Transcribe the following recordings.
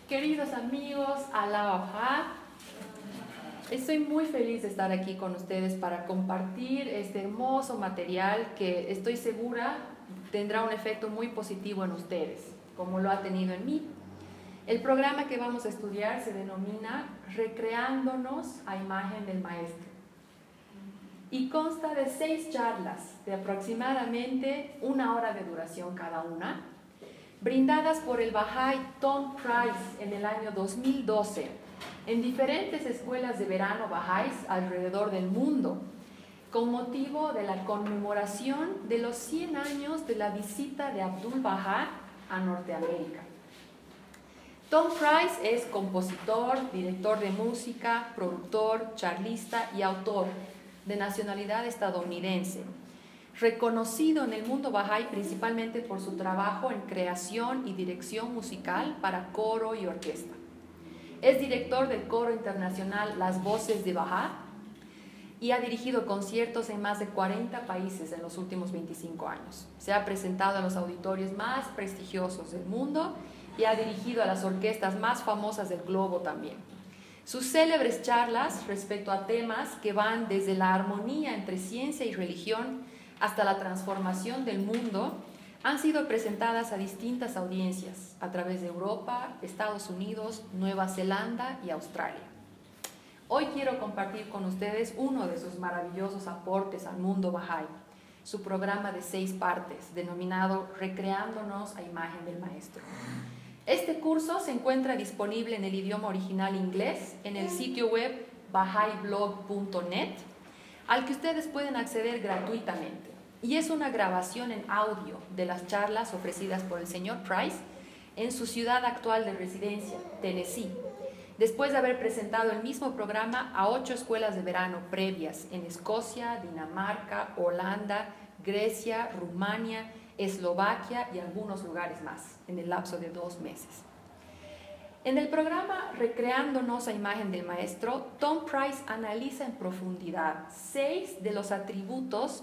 Queridos amigos, Alá Baha, estoy muy feliz de estar aquí con ustedes para compartir este hermoso material que estoy segura tendrá un efecto muy positivo en ustedes, como lo ha tenido en mí. El programa que vamos a estudiar se denomina Recreándonos a imagen del Maestro y consta de 6 charlas de aproximadamente 1 hora de duración cada una, brindadas por el Bahá'í Tom Price en el año 2012 en diferentes escuelas de verano Bahá'ís alrededor del mundo, con motivo de la conmemoración de los 100 años de la visita de Abdul Bahá a Norteamérica. Tom Price es compositor, director de música, productor, charlista y autor de nacionalidad estadounidense, reconocido en el mundo Bahá'í principalmente por su trabajo en creación y dirección musical para coro y orquesta. Es director del coro internacional Las Voces de Bahá y ha dirigido conciertos en más de 40 países en los últimos 25 años. Se ha presentado en los auditorios más prestigiosos del mundo y ha dirigido a las orquestas más famosas del globo también. Sus célebres charlas respecto a temas que van desde la armonía entre ciencia y religión hasta la transformación del mundo han sido presentadas a distintas audiencias a través de Europa, Estados Unidos, Nueva Zelanda y Australia. Hoy quiero compartir con ustedes uno de sus maravillosos aportes al mundo Bahá'í, su programa de 6 partes, denominado Recreándonos a imagen del Maestro. Este curso se encuentra disponible en el idioma original inglés en el sitio web bahaiblog.net, al que ustedes pueden acceder gratuitamente. Y es una grabación en audio de las charlas ofrecidas por el señor Price en su ciudad actual de residencia, Tennessee, después de haber presentado el mismo programa a 8 escuelas de verano previas en Escocia, Dinamarca, Holanda, Grecia, Rumania, Eslovaquia y algunos lugares más en el lapso de 2 meses. En el programa Recreándonos a imagen del Maestro, Tom Price analiza en profundidad 6 de los atributos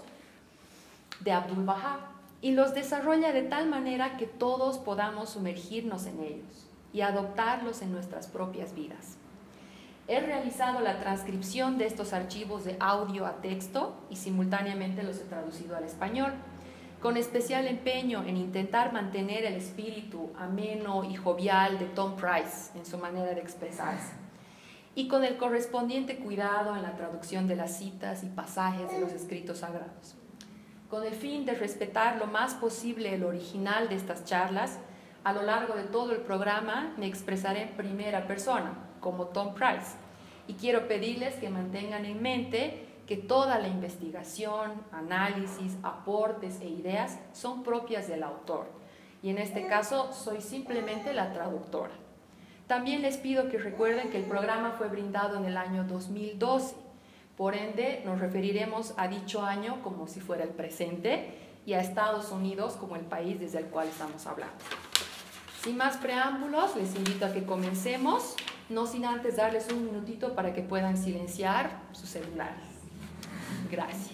de Abdul Bahá y los desarrolla de tal manera que todos podamos sumergirnos en ellos y adoptarlos en nuestras propias vidas. He realizado la transcripción de estos archivos de audio a texto y simultáneamente los he traducido al español, con especial empeño en intentar mantener el espíritu ameno y jovial de Tom Price en su manera de expresarse, y con el correspondiente cuidado en la traducción de las citas y pasajes de los escritos sagrados. Con el fin de respetar lo más posible el original de estas charlas, a lo largo de todo el programa me expresaré en primera persona, como Tom Price, y quiero pedirles que mantengan en mente que toda la investigación, análisis, aportes e ideas son propias del autor, y en este caso soy simplemente la traductora. También les pido que recuerden que el programa fue brindado en el año 2012, por ende nos referiremos a dicho año como si fuera el presente y a Estados Unidos como el país desde el cual estamos hablando. Sin más preámbulos, les invito a que comencemos, no sin antes darles un minutito para que puedan silenciar sus celulares. Gracias.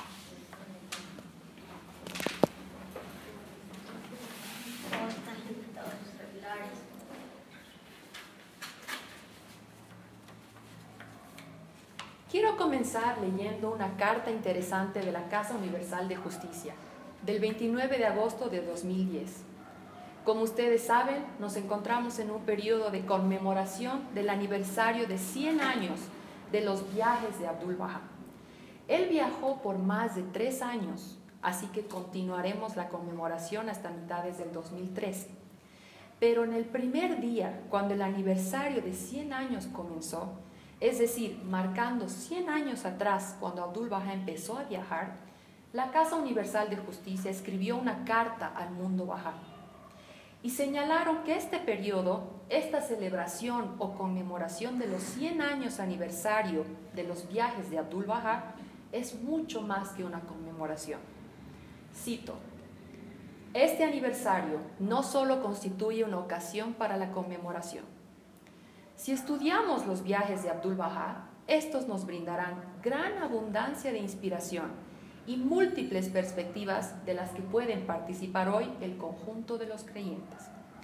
Quiero comenzar leyendo una carta interesante de la Casa Universal de Justicia, del 29 de agosto de 2010. Como ustedes saben, nos encontramos en un periodo de conmemoración del aniversario de 100 años de los viajes de Abdul Bahá. Él viajó por más de 3 años, así que continuaremos la conmemoración hasta mitades del 2013. Pero en el primer día, cuando el aniversario de 100 años comenzó, es decir, marcando 100 años atrás, cuando Abdul Bahá empezó a viajar, la Casa Universal de Justicia escribió una carta al mundo Bahá y señalaron que este periodo, esta celebración o conmemoración de los 100 años aniversario de los viajes de Abdul Bahá es mucho más que una conmemoración. Cito: este aniversario no solo constituye una ocasión para la conmemoración. Si estudiamos los viajes de Abdul Bahá, estos nos brindarán gran abundancia de inspiración y múltiples perspectivas de las que pueden participar hoy el conjunto de los creyentes.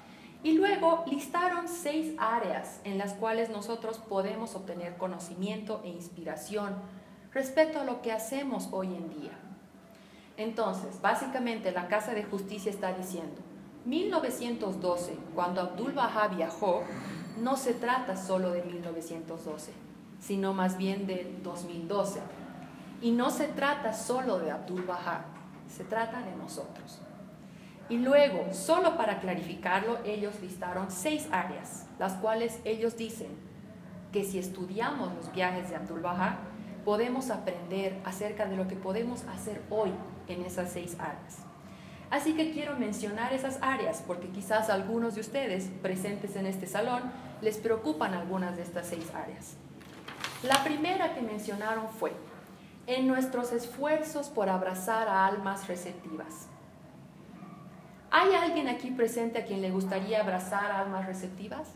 Y luego listaron 6 áreas en las cuales nosotros podemos obtener conocimiento e inspiración respecto a lo que hacemos hoy en día. Entonces, básicamente la Casa de Justicia está diciendo, 1912, cuando Abdu'l-Bahá viajó, no se trata solo de 1912, sino más bien del 2012. Y no se trata solo de Abdu'l-Bahá, se trata de nosotros. Y luego, solo para clarificarlo, ellos listaron 6 áreas, las cuales ellos dicen que si estudiamos los viajes de Abdu'l-Bahá, podemos aprender acerca de lo que podemos hacer hoy en esas 6 áreas. Así que quiero mencionar esas áreas porque quizás algunos de ustedes presentes en este salón les preocupan algunas de estas 6 áreas. La primera que mencionaron fue en nuestros esfuerzos por abrazar a almas receptivas. ¿Hay alguien aquí presente a quien le gustaría abrazar a almas receptivas?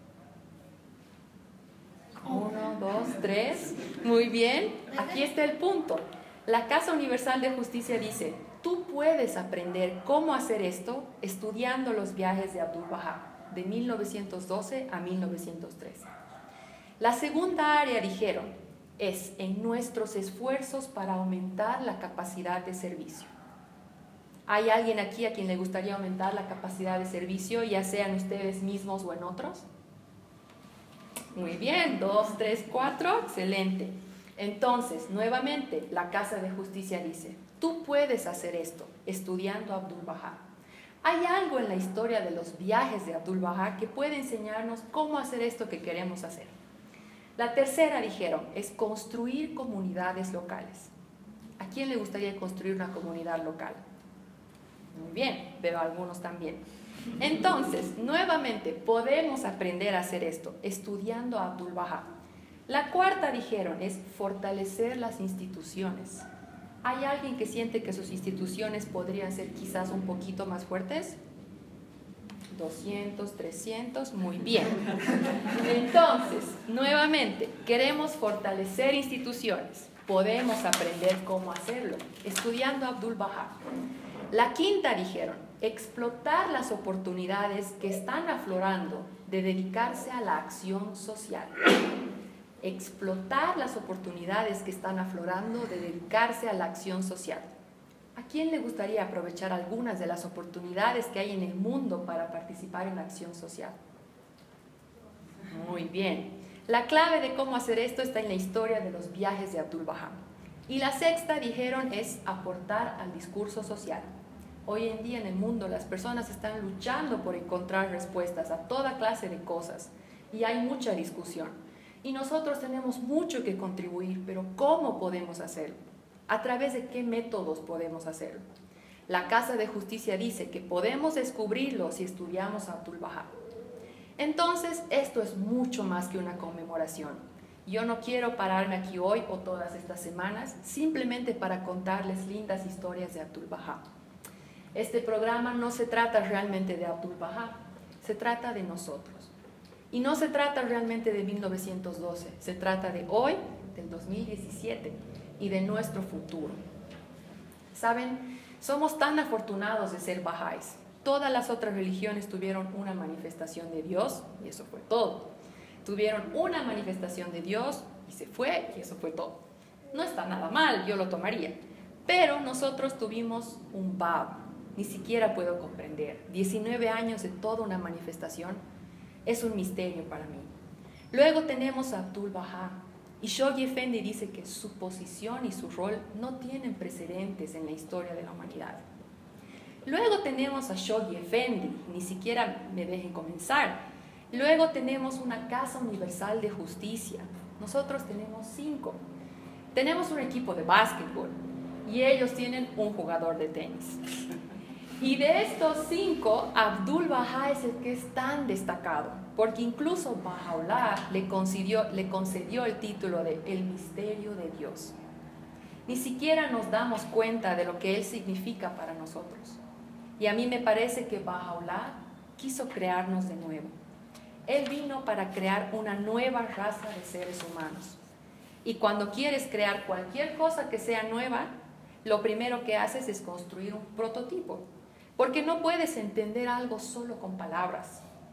1, 2, 3. Muy bien. Aquí está el punto. La Casa Universal de Justicia dice, tú puedes aprender cómo hacer esto estudiando los viajes de Abdu'l-Bahá, de 1912 a 1913. La segunda área, dijeron, es en nuestros esfuerzos para aumentar la capacidad de servicio. ¿Hay alguien aquí a quien le gustaría aumentar la capacidad de servicio, ya sean ustedes mismos o en otros? Muy bien, 2, 3, 4, excelente. Entonces, nuevamente, la Casa de Justicia dice, tú puedes hacer esto estudiando a Abdu'l-Bahá. ¿Hay algo en la historia de los viajes de Abdu'l-Bahá que puede enseñarnos cómo hacer esto que queremos hacer? La tercera, dijeron, es construir comunidades locales. ¿A quién le gustaría construir una comunidad local? Muy bien, veo a algunos también. Entonces, nuevamente, podemos aprender a hacer esto estudiando a Abdu'l-Bahá. La cuarta, dijeron, es fortalecer las instituciones. ¿Hay alguien que siente que sus instituciones podrían ser quizás un poquito más fuertes? 200, 300, muy bien. Entonces, nuevamente, queremos fortalecer instituciones. Podemos aprender cómo hacerlo estudiando a Abdu'l-Bahá. La quinta, dijeron, explotar las oportunidades que están aflorando de dedicarse a la acción social. Explotar las oportunidades que están aflorando de dedicarse a la acción social. ¿A quién le gustaría aprovechar algunas de las oportunidades que hay en el mundo para participar en la acción social? Muy bien. La clave de cómo hacer esto está en la historia de los viajes de Abdu'l-Bahá. Y la sexta, dijeron, es aportar al discurso social. Hoy en día en el mundo las personas están luchando por encontrar respuestas a toda clase de cosas y hay mucha discusión. Y nosotros tenemos mucho que contribuir, pero ¿cómo podemos hacerlo? ¿A través de qué métodos podemos hacerlo? La Casa de Justicia dice que podemos descubrirlo si estudiamos a Abdu'l-Bahá. Entonces, esto es mucho más que una conmemoración. Yo no quiero pararme aquí hoy o todas estas semanas simplemente para contarles lindas historias de Abdu'l-Bahá. Este programa no se trata realmente de Abdu'l-Bahá, se trata de nosotros. Y no se trata realmente de 1912, se trata de hoy, del 2017 y de nuestro futuro. ¿Saben? Somos tan afortunados de ser bahá'ís. Todas las otras religiones tuvieron una manifestación de Dios y eso fue todo. Tuvieron una manifestación de Dios y se fue y eso fue todo. No está nada mal, yo lo tomaría. Pero nosotros tuvimos un bab, ni siquiera puedo comprender. 19 años de toda una manifestación es un misterio para mí. Luego tenemos a Abdu'l-Bahá y Shoghi Effendi dice que su posición y su rol no tienen precedentes en la historia de la humanidad. Luego tenemos a Shoghi Effendi, ni siquiera me dejen comenzar. Luego tenemos una Casa Universal de Justicia. Nosotros tenemos 5. Tenemos un equipo de básquetbol y ellos tienen un jugador de tenis. Y de estos 5, Abdu'l-Bahá es el que es tan destacado, porque incluso Baha'u'lláh le concedió el título de El Misterio de Dios. Ni siquiera nos damos cuenta de lo que él significa para nosotros. Y a mí me parece que Baha'u'lláh quiso crearnos de nuevo. Él vino para crear una nueva raza de seres humanos. Y cuando quieres crear cualquier cosa que sea nueva, lo primero que haces es construir un prototipo. Porque no puedes entender algo solo con palabras.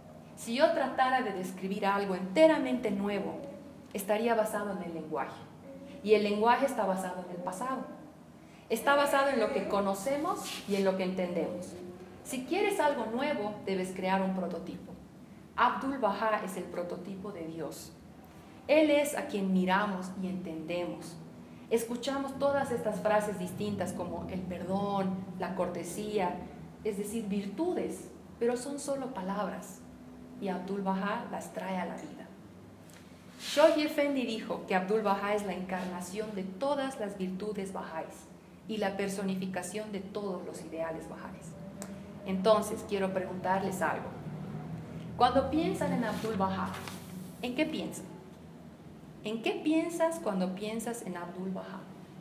Si yo tratara de describir algo enteramente nuevo, estaría basado en el lenguaje. Y el lenguaje está basado en el pasado. Está basado en lo que conocemos y en lo que entendemos. Si quieres algo nuevo, debes crear un prototipo. Abdu'l-Bahá es el prototipo de Dios. Él es a quien miramos y entendemos. Escuchamos todas estas frases distintas como el perdón, la cortesía, es decir, virtudes, pero son solo palabras. Y Abdu'l-Bahá las trae a la vida. Shoghi Effendi dijo que Abdu'l-Bahá es la encarnación de todas las virtudes bahá'ís y la personificación de todos los ideales bahá'ís. Entonces, quiero preguntarles algo. Cuando piensan en Abdu'l-Bahá, ¿en qué piensan? ¿En qué piensas cuando piensas en Abdu'l-Bahá?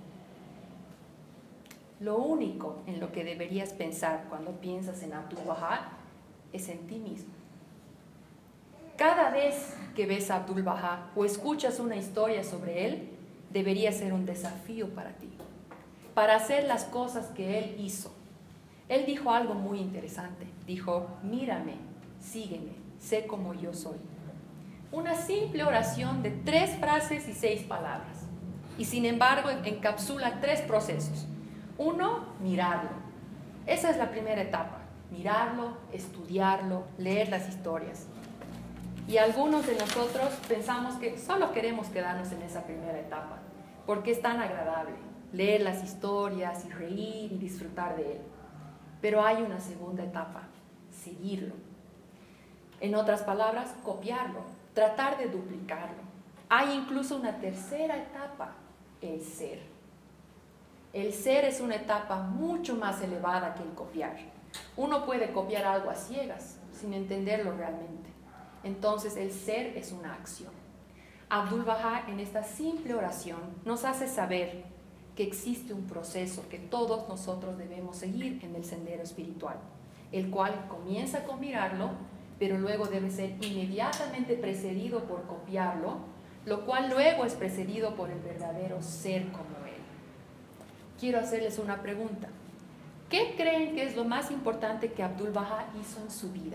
Lo único en lo que deberías pensar cuando piensas en Abdu'l-Bahá es en ti mismo. Cada vez que ves a Abdu'l-Bahá o escuchas una historia sobre él, debería ser un desafío para ti, para hacer las cosas que él hizo. Él dijo algo muy interesante. Dijo, mírame, sígueme, sé como yo soy. Una simple oración de 3 frases y 6 palabras. Y sin embargo, encapsula 3 procesos. 1, mirarlo. Esa es la primera etapa. Mirarlo, estudiarlo, leer las historias. Y algunos de nosotros pensamos que solo queremos quedarnos en esa primera etapa, porque es tan agradable leer las historias y reír y disfrutar de él. Pero hay una segunda etapa, seguirlo. En otras palabras, copiarlo, tratar de duplicarlo. Hay incluso una tercera etapa, el ser. El ser es una etapa mucho más elevada que el copiar. Uno puede copiar algo a ciegas, sin entenderlo realmente. Entonces el ser es una acción. Abdu'l-Bahá en esta simple oración nos hace saber que existe un proceso que todos nosotros debemos seguir en el sendero espiritual, el cual comienza con mirarlo, pero luego debe ser inmediatamente precedido por copiarlo, lo cual luego es precedido por el verdadero ser como él. Quiero hacerles una pregunta. ¿Qué creen que es lo más importante que Abdu'l-Bahá hizo en su vida?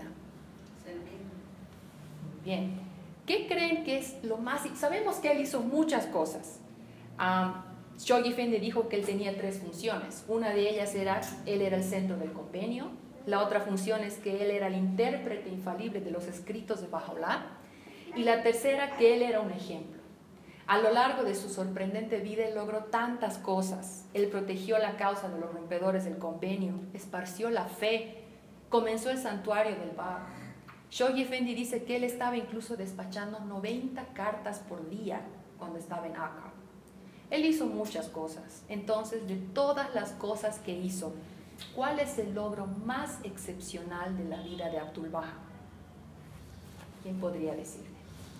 Bien, ¿qué creen que es lo más? Sabemos que él hizo muchas cosas. Shoghi Effendi dijo que él tenía 3 funciones. Una de ellas era, él era el centro del convenio. La otra función es que él era el intérprete infalible de los escritos de Baha'u'lláh. Y la tercera, que él era un ejemplo. A lo largo de su sorprendente vida, él logró tantas cosas. Él protegió la causa de los rompedores del convenio, esparció la fe, comenzó el santuario del Bab. Shoghi Effendi dice que él estaba incluso despachando 90 cartas por día cuando estaba en Akka. Él hizo muchas cosas. Entonces, de todas las cosas que hizo, ¿cuál es el logro más excepcional de la vida de Abdu'l-Bahá? ¿Quién podría decirme?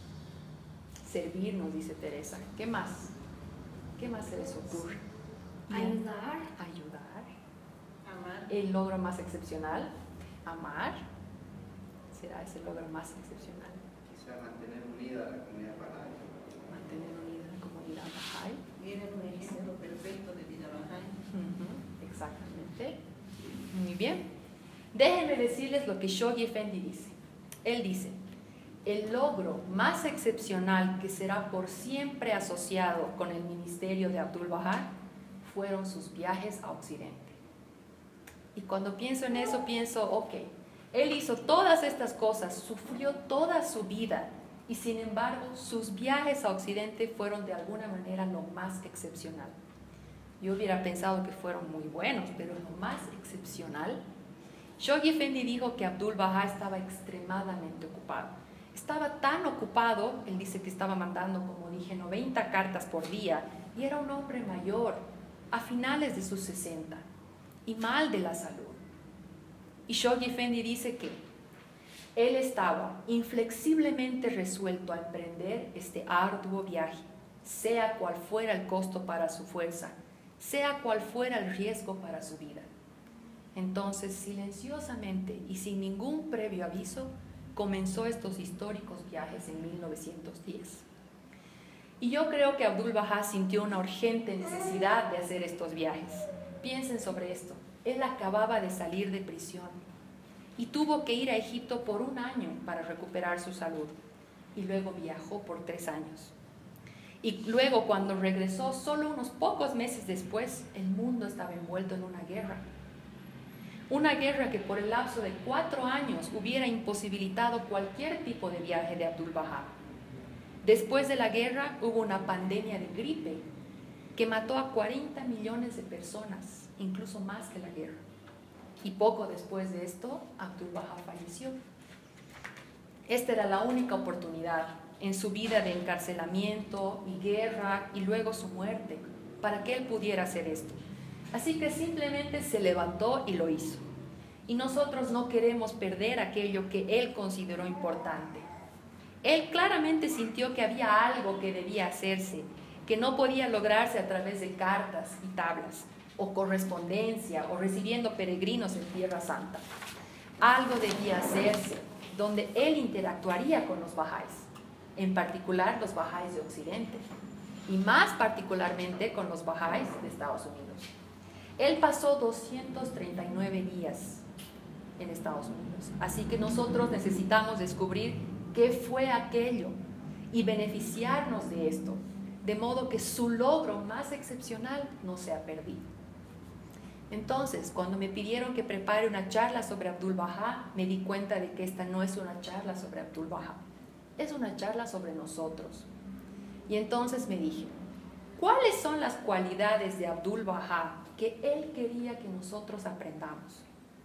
Servir, nos dice Teresa. ¿Qué más? ¿Qué más se les ocurre? Ayudar. Ayudar. Amar. El logro más excepcional. Amar. Será ese logro más excepcional. Quizá mantener unida a la comunidad bahá'í. Mantener unida la comunidad bahá'í. Era un ejemplo perfecto de vida bahá'í. Exactamente. Muy bien. Déjenme decirles lo que Shoghi Effendi dice. Él dice, el logro más excepcional que será por siempre asociado con el ministerio de Abdu'l-Bahá fueron sus viajes a Occidente. Y cuando pienso en eso, pienso, ok, él hizo todas estas cosas, sufrió toda su vida y sin embargo sus viajes a Occidente fueron de alguna manera lo más excepcional. Yo hubiera pensado que fueron muy buenos, pero lo más excepcional. Shoghi Effendi dijo que Abdu'l-Bahá estaba extremadamente ocupado. Estaba tan ocupado, él dice que estaba mandando, como dije, 90 cartas por día y era un hombre mayor, a finales de sus 60 y mal de la salud. Y Shoghi Effendi dice que él estaba inflexiblemente resuelto a emprender este arduo viaje, sea cual fuera el costo para su fuerza, sea cual fuera el riesgo para su vida. Entonces, silenciosamente y sin ningún previo aviso, comenzó estos históricos viajes en 1910. Y yo creo que Abdu'l-Bahá sintió una urgente necesidad de hacer estos viajes. Piensen sobre esto. Él acababa de salir de prisión. y tuvo que ir a Egipto por 1 año para recuperar su salud. Y luego viajó por 3 años. Y luego, cuando regresó, solo unos pocos meses después, el mundo estaba envuelto en una guerra. Una guerra que por el lapso de 4 años hubiera imposibilitado cualquier tipo de viaje de Abdu'l-Bahá. Después de la guerra hubo una pandemia de gripe que mató a 40 millones de personas, incluso más que la guerra. Y poco después de esto, Abdu'l-Bahá falleció. Esta era la única oportunidad en su vida de encarcelamiento y guerra y luego su muerte para que él pudiera hacer esto. Así que simplemente se levantó y lo hizo. Y nosotros no queremos perder aquello que él consideró importante. Él claramente sintió que había algo que debía hacerse, que no podía lograrse a través de cartas y tablas, o correspondencia, o recibiendo peregrinos en Tierra Santa. Algo debía hacerse donde él interactuaría con los bahá'ís, en particular los bahá'ís de Occidente, y más particularmente con los bahá'ís de Estados Unidos. Él pasó 239 días en Estados Unidos, así que nosotros necesitamos descubrir qué fue aquello y beneficiarnos de esto, de modo que su logro más excepcional no sea perdido. Entonces, cuando me pidieron que prepare una charla sobre Abdu'l-Bahá, me di cuenta de que esta no es una charla sobre Abdu'l-Bahá, es una charla sobre nosotros. Y entonces me dije, ¿cuáles son las cualidades de Abdu'l-Bahá que él quería que nosotros aprendamos?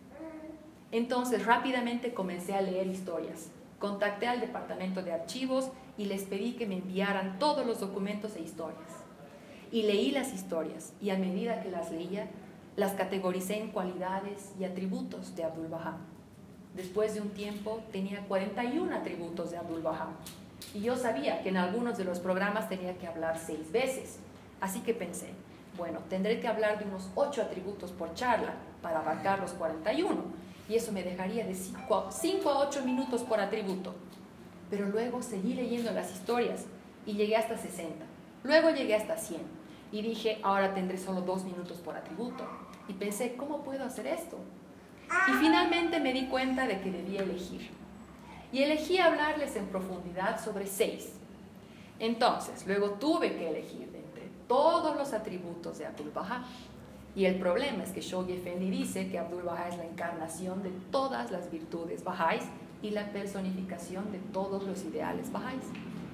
Entonces, rápidamente comencé a leer historias. Contacté al departamento de archivos y les pedí que me enviaran todos los documentos e historias. Y leí las historias, y a medida que las leía, las categoricé en cualidades y atributos de Abdu'l-Bahá. Después de un tiempo, tenía 41 atributos de Abdu'l-Bahá. Y yo sabía que en algunos de los programas tenía que hablar 6 veces. Así que pensé, bueno, tendré que hablar de unos 8 atributos por charla para abarcar los 41. Y eso me dejaría de 5 a 8 minutos por atributo. Pero luego seguí leyendo las historias y llegué hasta 60. Luego llegué hasta 100. Y dije, ahora tendré solo 2 minutos por atributo. Y pensé, ¿cómo puedo hacer esto? Y finalmente me di cuenta de que debía elegir. Y elegí hablarles en profundidad sobre 6. Entonces, luego tuve que elegir de entre todos los atributos de Abdu'l-Bahá. Y el problema es que Shoghi Effendi dice que Abdu'l-Bahá es la encarnación de todas las virtudes bahá'ís y la personificación de todos los ideales bahá'ís.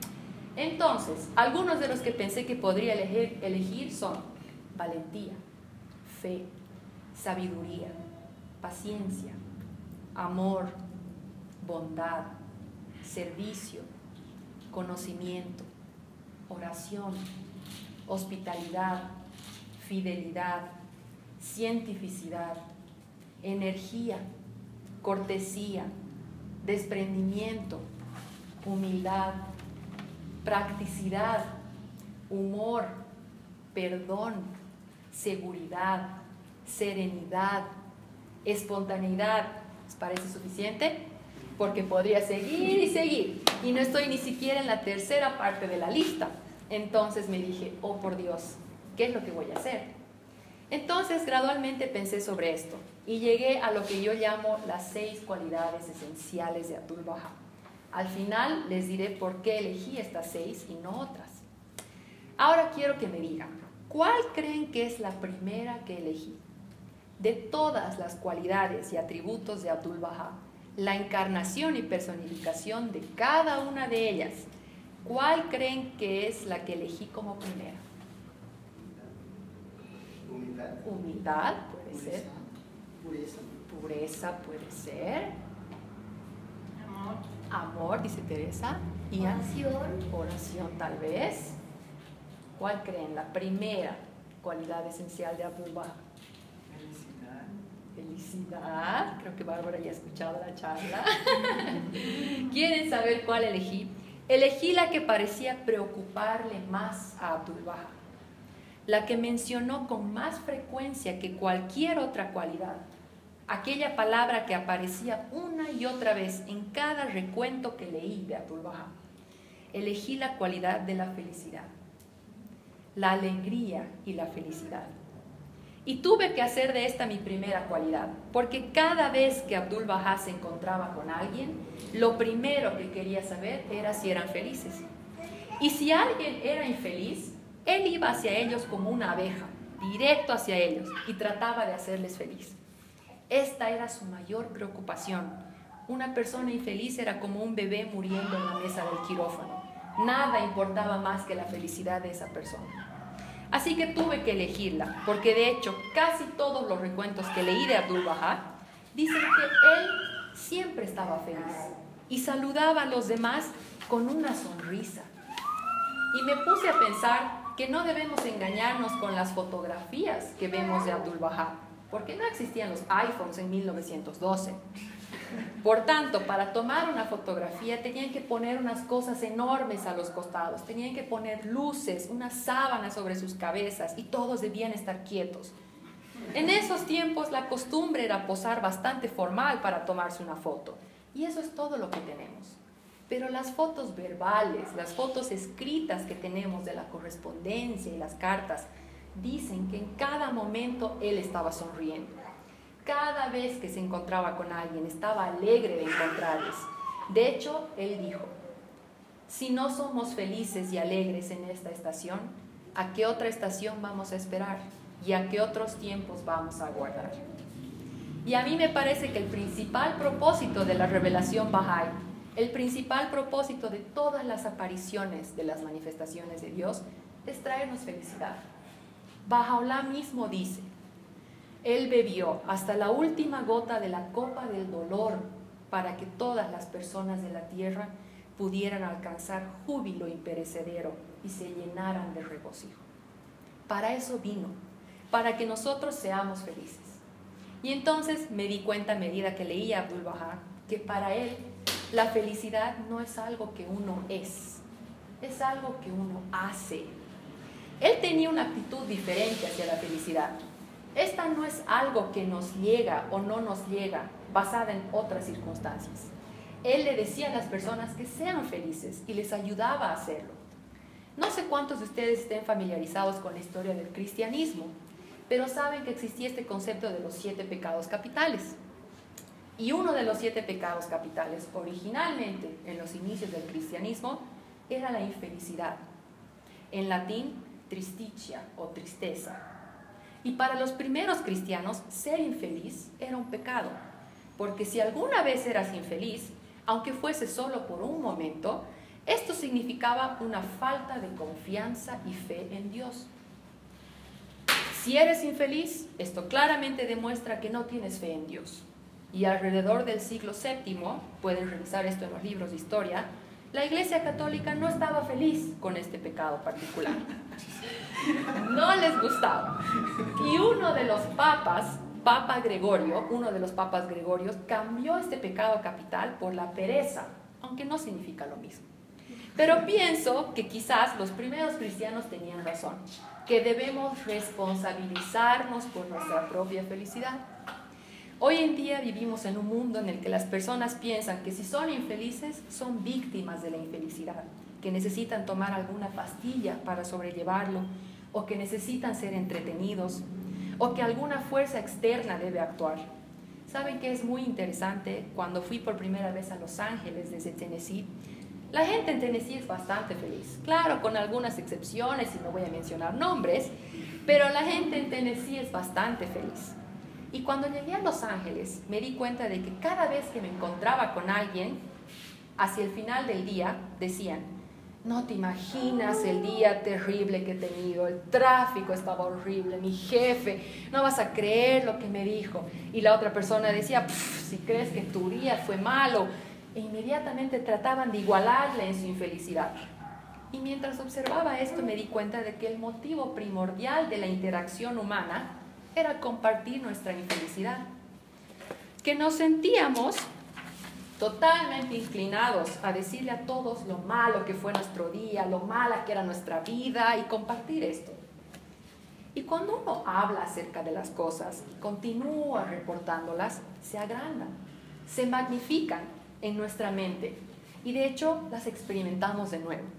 Entonces, algunos de los que pensé que podría elegir son valentía, fe, sabiduría, paciencia, amor, bondad, servicio, conocimiento, oración, hospitalidad, fidelidad, cientificidad, energía, cortesía, desprendimiento, humildad, practicidad, humor, perdón, seguridad, serenidad, espontaneidad. ¿Les parece suficiente? Porque podría seguir y seguir. Y no estoy ni siquiera en la tercera parte de la lista. Entonces me dije, oh por Dios, ¿qué es lo que voy a hacer? Entonces gradualmente pensé sobre esto y llegué a lo que yo llamo las 6 cualidades esenciales de Abdu'l-Bahá. Al final les diré por qué elegí estas 6 y no otras. Ahora quiero que me digan, ¿cuál creen que es la primera que elegí? De todas las cualidades y atributos de Abdu'l-Bahá, la encarnación y personificación de cada una de ellas, ¿cuál creen que es la que elegí como primera? Humildad. Humildad puede ser. Pureza. Pureza puede ser. Amor. Amor, dice Teresa. Y oración tal vez. ¿Cuál creen? La primera cualidad esencial de Abdu'l-Bahá. Felicidad. Felicidad. Creo que Bárbara ya ha escuchado la charla. ¿Quieren saber cuál elegí? Elegí la que parecía preocuparle más a Abdu'l-Bahá, la que mencionó con más frecuencia que cualquier otra cualidad, aquella palabra que aparecía una y otra vez en cada recuento que leí de Abdu'l-Bahá. Elegí la cualidad de la felicidad, la alegría y la felicidad. Y tuve que hacer de esta mi primera cualidad, porque cada vez que Abdul Baha se encontraba con alguien, lo primero que quería saber era si eran felices. Y si alguien era infeliz, él iba hacia ellos como una abeja, directo hacia ellos, y trataba de hacerles feliz. Esta era su mayor preocupación. Una persona infeliz era como un bebé muriendo en la mesa del quirófano. Nada importaba más que la felicidad de esa persona. Así que tuve que elegirla, porque de hecho casi todos los recuentos que leí de Abdul Baha dicen que él siempre estaba feliz y saludaba a los demás con una sonrisa. Y me puse a pensar que no debemos engañarnos con las fotografías que vemos de Abdul Baha, porque no existían los iPhones en 1912. Por tanto, para tomar una fotografía tenían que poner unas cosas enormes a los costados, tenían que poner luces, una sábana sobre sus cabezas y todos debían estar quietos. En esos tiempos la costumbre era posar bastante formal para tomarse una foto, y eso es todo lo que tenemos. Pero las fotos verbales, las fotos escritas que tenemos de la correspondencia y las cartas, dicen que en cada momento él estaba sonriendo. Cada vez que se encontraba con alguien, estaba alegre de encontrarles. De hecho, él dijo, si no somos felices y alegres en esta estación, ¿a qué otra estación vamos a esperar? ¿Y a qué otros tiempos vamos a aguardar? Y a mí me parece que el principal propósito de la revelación Bahá'í, el principal propósito de todas las apariciones de las manifestaciones de Dios, es traernos felicidad. Baha'u'lláh mismo dice, él bebió hasta la última gota de la copa del dolor para que todas las personas de la tierra pudieran alcanzar júbilo imperecedero y se llenaran de regocijo. Para eso vino, para que nosotros seamos felices. Y entonces me di cuenta a medida que leía a Abdul Baha que para él la felicidad no es algo que uno es algo que uno hace. Él tenía una actitud diferente hacia la felicidad. Esta no es algo que nos llega o no nos llega basada en otras circunstancias. Él le decía a las personas que sean felices y les ayudaba a hacerlo. No sé cuántos de ustedes estén familiarizados con la historia del cristianismo, pero saben que existía este concepto de los 7 pecados capitales. Y uno de los 7 pecados capitales, originalmente en los inicios del cristianismo, era la infelicidad. En latín, tristitia o tristeza. Y para los primeros cristianos, ser infeliz era un pecado, porque si alguna vez eras infeliz, aunque fuese solo por un momento, esto significaba una falta de confianza y fe en Dios. Si eres infeliz, esto claramente demuestra que no tienes fe en Dios. Y alrededor del siglo VII, pueden revisar esto en los libros de historia, la Iglesia Católica no estaba feliz con este pecado particular. No les gustaba. Y uno de los papas, uno de los papas Gregorios, cambió este pecado capital por la pereza, aunque no significa lo mismo. Pero pienso que quizás los primeros cristianos tenían razón, que debemos responsabilizarnos por nuestra propia felicidad. Hoy en día vivimos en un mundo en el que las personas piensan que si son infelices, son víctimas de la infelicidad, que necesitan tomar alguna pastilla para sobrellevarlo, o que necesitan ser entretenidos, o que alguna fuerza externa debe actuar. ¿Saben qué es muy interesante? Cuando fui por primera vez a Los Ángeles desde Tennessee, la gente en Tennessee es bastante feliz. Claro, con algunas excepciones, y no voy a mencionar nombres, pero la gente en Tennessee es bastante feliz. Y cuando llegué a Los Ángeles, me di cuenta de que cada vez que me encontraba con alguien, hacia el final del día, decían, no te imaginas el día terrible que he tenido, el tráfico estaba horrible, mi jefe, no vas a creer lo que me dijo. Y la otra persona decía, si crees que tu día fue malo, e inmediatamente trataban de igualarle en su infelicidad. Y mientras observaba esto me di cuenta de que el motivo primordial de la interacción humana era compartir nuestra infelicidad, que nos sentíamos totalmente inclinados a decirle a todos lo malo que fue nuestro día, lo mala que era nuestra vida y compartir esto. Y cuando uno habla acerca de las cosas y continúa reportándolas, se agrandan, se magnifican en nuestra mente y de hecho las experimentamos de nuevo.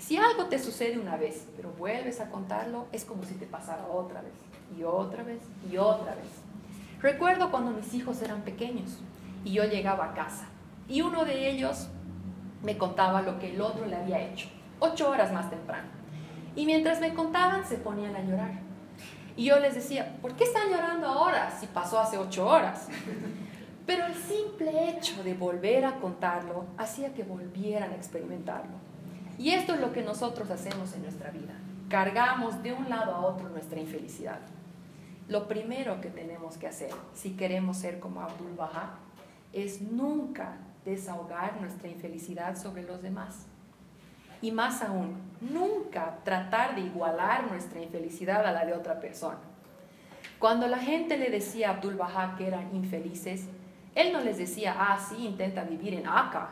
Si algo te sucede una vez, pero vuelves a contarlo, es como si te pasara otra vez, y otra vez, y otra vez. Recuerdo cuando mis hijos eran pequeños, y yo llegaba a casa, y uno de ellos me contaba lo que el otro le había hecho, 8 horas más temprano. Y mientras me contaban, se ponían a llorar. Y yo les decía, ¿por qué están llorando ahora si pasó hace 8 horas? Pero el simple hecho de volver a contarlo hacía que volvieran a experimentarlo. Y esto es lo que nosotros hacemos en nuestra vida. Cargamos de un lado a otro nuestra infelicidad. Lo primero que tenemos que hacer, si queremos ser como Abdul Baha, es nunca desahogar nuestra infelicidad sobre los demás. Y más aún, nunca tratar de igualar nuestra infelicidad a la de otra persona. Cuando la gente le decía a Abdul Baha que eran infelices, él no les decía, sí, intenta vivir en Akka.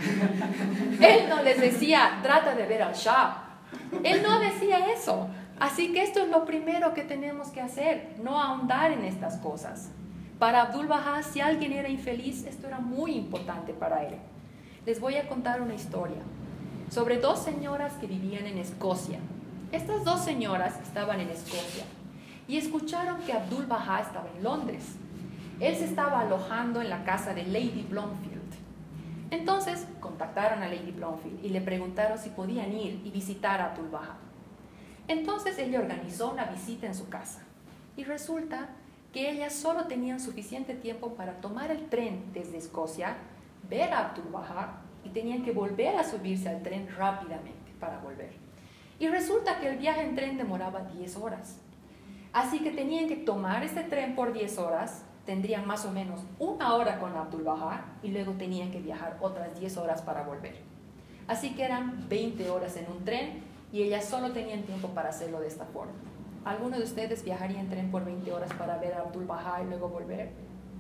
Él no les decía, trata de ver al Shah. Él no decía eso. Así que esto es lo primero que tenemos que hacer, no ahondar en estas cosas. Para Abdul Baha, si alguien era infeliz, esto era muy importante para él. Les voy a contar una historia sobre 2 señoras que vivían en Escocia. Estas 2 señoras estaban en Escocia y escucharon que Abdul Baha estaba en Londres. Él se estaba alojando en la casa de Lady Blomfield. Entonces contactaron a Lady Blomfield y le preguntaron si podían ir y visitar a Abdul Baha. Entonces ella organizó una visita en su casa y resulta que ellas solo tenían suficiente tiempo para tomar el tren desde Escocia, ver a Abdul Baha y tenían que volver a subirse al tren rápidamente para volver. Y resulta que el viaje en tren demoraba 10 horas. Así que tenían que tomar este tren por 10 horas, tendrían más o menos 1 hora con Abdul Baha y luego tenían que viajar otras 10 horas para volver. Así que eran 20 horas en un tren y ellas solo tenían tiempo para hacerlo de esta forma. ¿Alguno de ustedes viajaría en tren por 20 horas para ver a Abdul Baha y luego volver?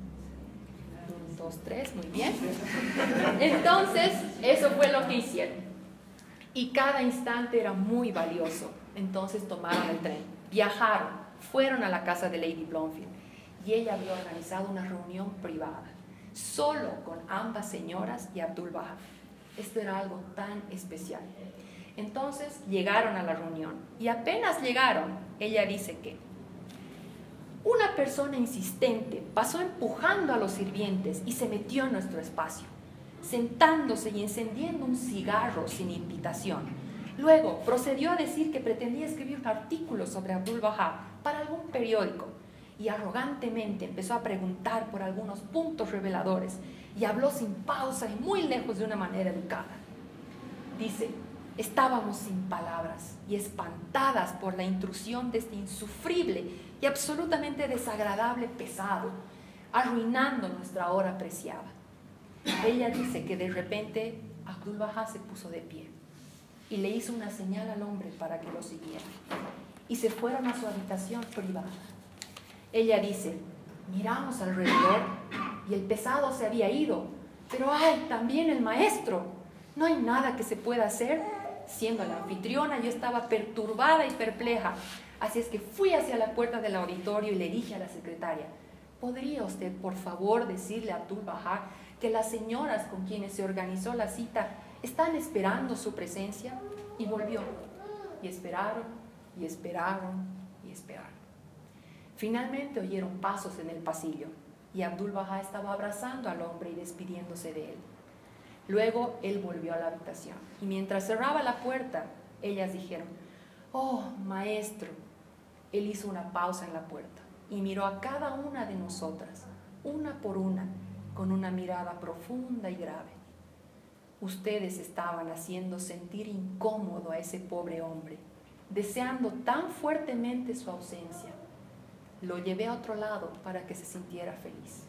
1, 2, 3, muy bien. Entonces, eso fue lo que hicieron. Y cada instante era muy valioso. Entonces tomaron el tren, viajaron, fueron a la casa de Lady Blomfield y ella había organizado una reunión privada, solo con ambas señoras y Abdul Baha. Esto era algo tan especial. Entonces llegaron a la reunión y apenas llegaron, ella dice que una persona insistente pasó empujando a los sirvientes y se metió en nuestro espacio, sentándose y encendiendo un cigarro sin invitación. Luego procedió a decir que pretendía escribir un artículo sobre Abdul Baha para algún periódico y arrogantemente empezó a preguntar por algunos puntos reveladores y habló sin pausa y muy lejos de una manera educada. Dice, estábamos sin palabras y espantadas por la intrusión de este insufrible y absolutamente desagradable pesado, arruinando nuestra hora preciada. Ella dice que de repente Abdul Baha se puso de pie y le hizo una señal al hombre para que lo siguiera y se fueron a su habitación privada. Ella dice, miramos alrededor y el pesado se había ido, pero ¡ay, también el maestro! No hay nada que se pueda hacer. Siendo la anfitriona, yo estaba perturbada y perpleja, así es que fui hacia la puerta del auditorio y le dije a la secretaria, ¿podría usted por favor decirle a Abdul Baha que las señoras con quienes se organizó la cita están esperando su presencia? Y volvió, y esperaron, y esperaron, y esperaron. Finalmente oyeron pasos en el pasillo y Abdul Baha estaba abrazando al hombre y despidiéndose de él. Luego él volvió a la habitación y mientras cerraba la puerta, ellas dijeron, «Oh, maestro». Él hizo una pausa en la puerta y miró a cada una de nosotras, una por una, con una mirada profunda y grave. Ustedes estaban haciendo sentir incómodo a ese pobre hombre, deseando tan fuertemente su ausencia. Lo llevé a otro lado para que se sintiera feliz.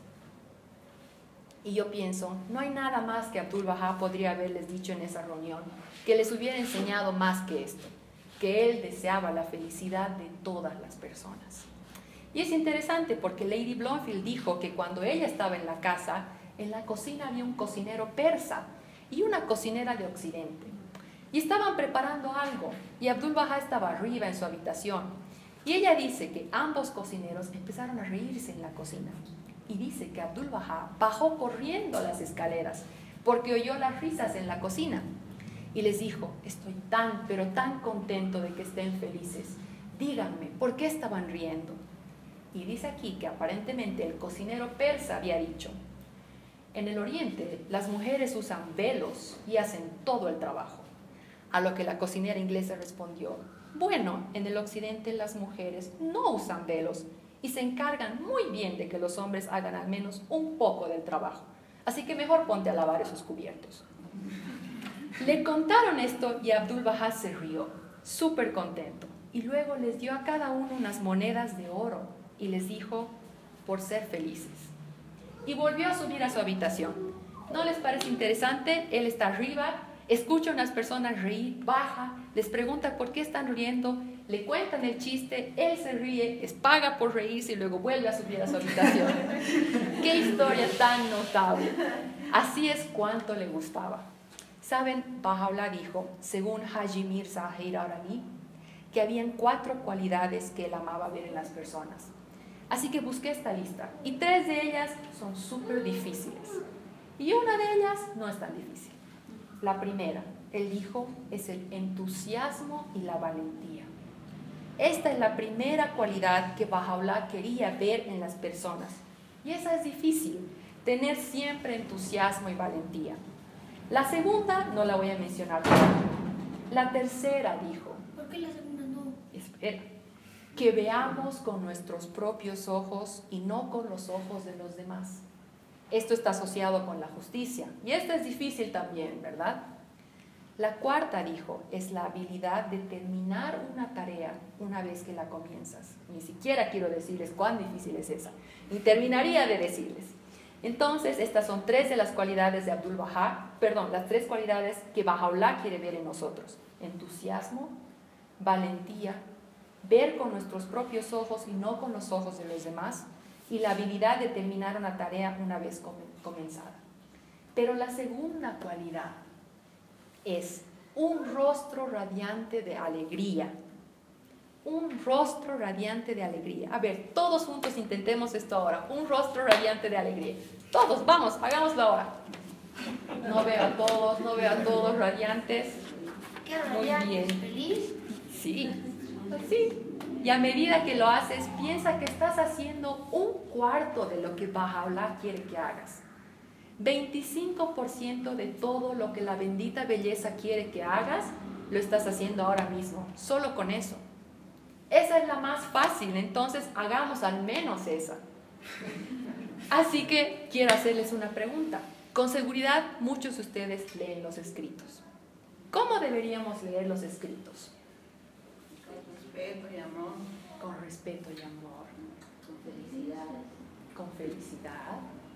Y yo pienso, no hay nada más que Abdul Baha podría haberles dicho en esa reunión, que les hubiera enseñado más que esto, que él deseaba la felicidad de todas las personas. Y es interesante porque Lady Blomfield dijo que cuando ella estaba en la casa, en la cocina había un cocinero persa y una cocinera de Occidente. Y estaban preparando algo y Abdul Baha estaba arriba en su habitación. Y ella dice que ambos cocineros empezaron a reírse en la cocina. Y dice que Abdul Baha bajó corriendo las escaleras porque oyó las risas en la cocina. y les dijo: estoy tan, pero tan contento de que estén felices. Díganme, ¿por qué estaban riendo? Y dice aquí que aparentemente el cocinero persa había dicho: en el oriente las mujeres usan velos y hacen todo el trabajo. A lo que la cocinera inglesa respondió: bueno, en el occidente las mujeres no usan velos y se encargan muy bien de que los hombres hagan al menos un poco del trabajo. Así que mejor ponte a lavar esos cubiertos. Le contaron esto y Abdu'l-Bahá se rió, súper contento. Y luego les dio a cada uno unas monedas de oro y les dijo: por ser felices. Y volvió a subir a su habitación. ¿No les parece interesante? Él está arriba, escucha a unas personas reír, baja, les pregunta por qué están riendo, le cuentan el chiste, él se ríe, les paga por reírse y luego vuelve a subir a su habitación. ¡Qué historia tan notable! Así es cuánto le gustaba. ¿Saben? Baha'u'lláh dijo, según Haji Mirza Ahir Arani, que habían 4 cualidades que él amaba ver en las personas. Así que busqué esta lista y 3 de ellas son súper difíciles y una de ellas no es tan difícil. La primera, él dijo, es el entusiasmo y la valentía. Esta es la primera cualidad que Baha'u'lláh quería ver en las personas y esa es difícil, tener siempre entusiasmo y valentía. La segunda no la voy a mencionar. La tercera dijo, ¿Por qué la segunda no? espera, que veamos con nuestros propios ojos y no con los ojos de los demás. Esto está asociado con la justicia y esta es difícil también, ¿verdad? La cuarta, dijo, es la habilidad de terminar una tarea una vez que la comienzas. Ni siquiera quiero decirles cuán difícil es esa, ni terminaría de decirles. Entonces, estas son 3 de las cualidades de Abdu'l-Bahá, las 3 cualidades que Baha'u'lláh quiere ver en nosotros: entusiasmo, valentía, ver con nuestros propios ojos y no con los ojos de los demás, y la habilidad de terminar una tarea una vez comenzada. Pero la segunda cualidad es un rostro radiante de alegría. Un rostro radiante de alegría. A ver, todos juntos intentemos esto ahora. Un rostro radiante de alegría. Todos, vamos, hagámoslo ahora. No veo a todos radiantes. ¿Qué Muy radiante? bien. ¿Feliz? Sí, sí. Y a medida que lo haces, piensa que estás haciendo 1/4 de lo que Baha'u'lláh quiere que hagas. 25% de todo lo que la bendita belleza quiere que hagas, lo estás haciendo ahora mismo, solo con eso. Esa es la más fácil, entonces hagamos al menos esa. Así que quiero hacerles una pregunta. Con seguridad, muchos de ustedes leen los escritos. ¿Cómo deberíamos leer los escritos? Con respeto y amor. Con respeto y amor. Con felicidad. Con felicidad.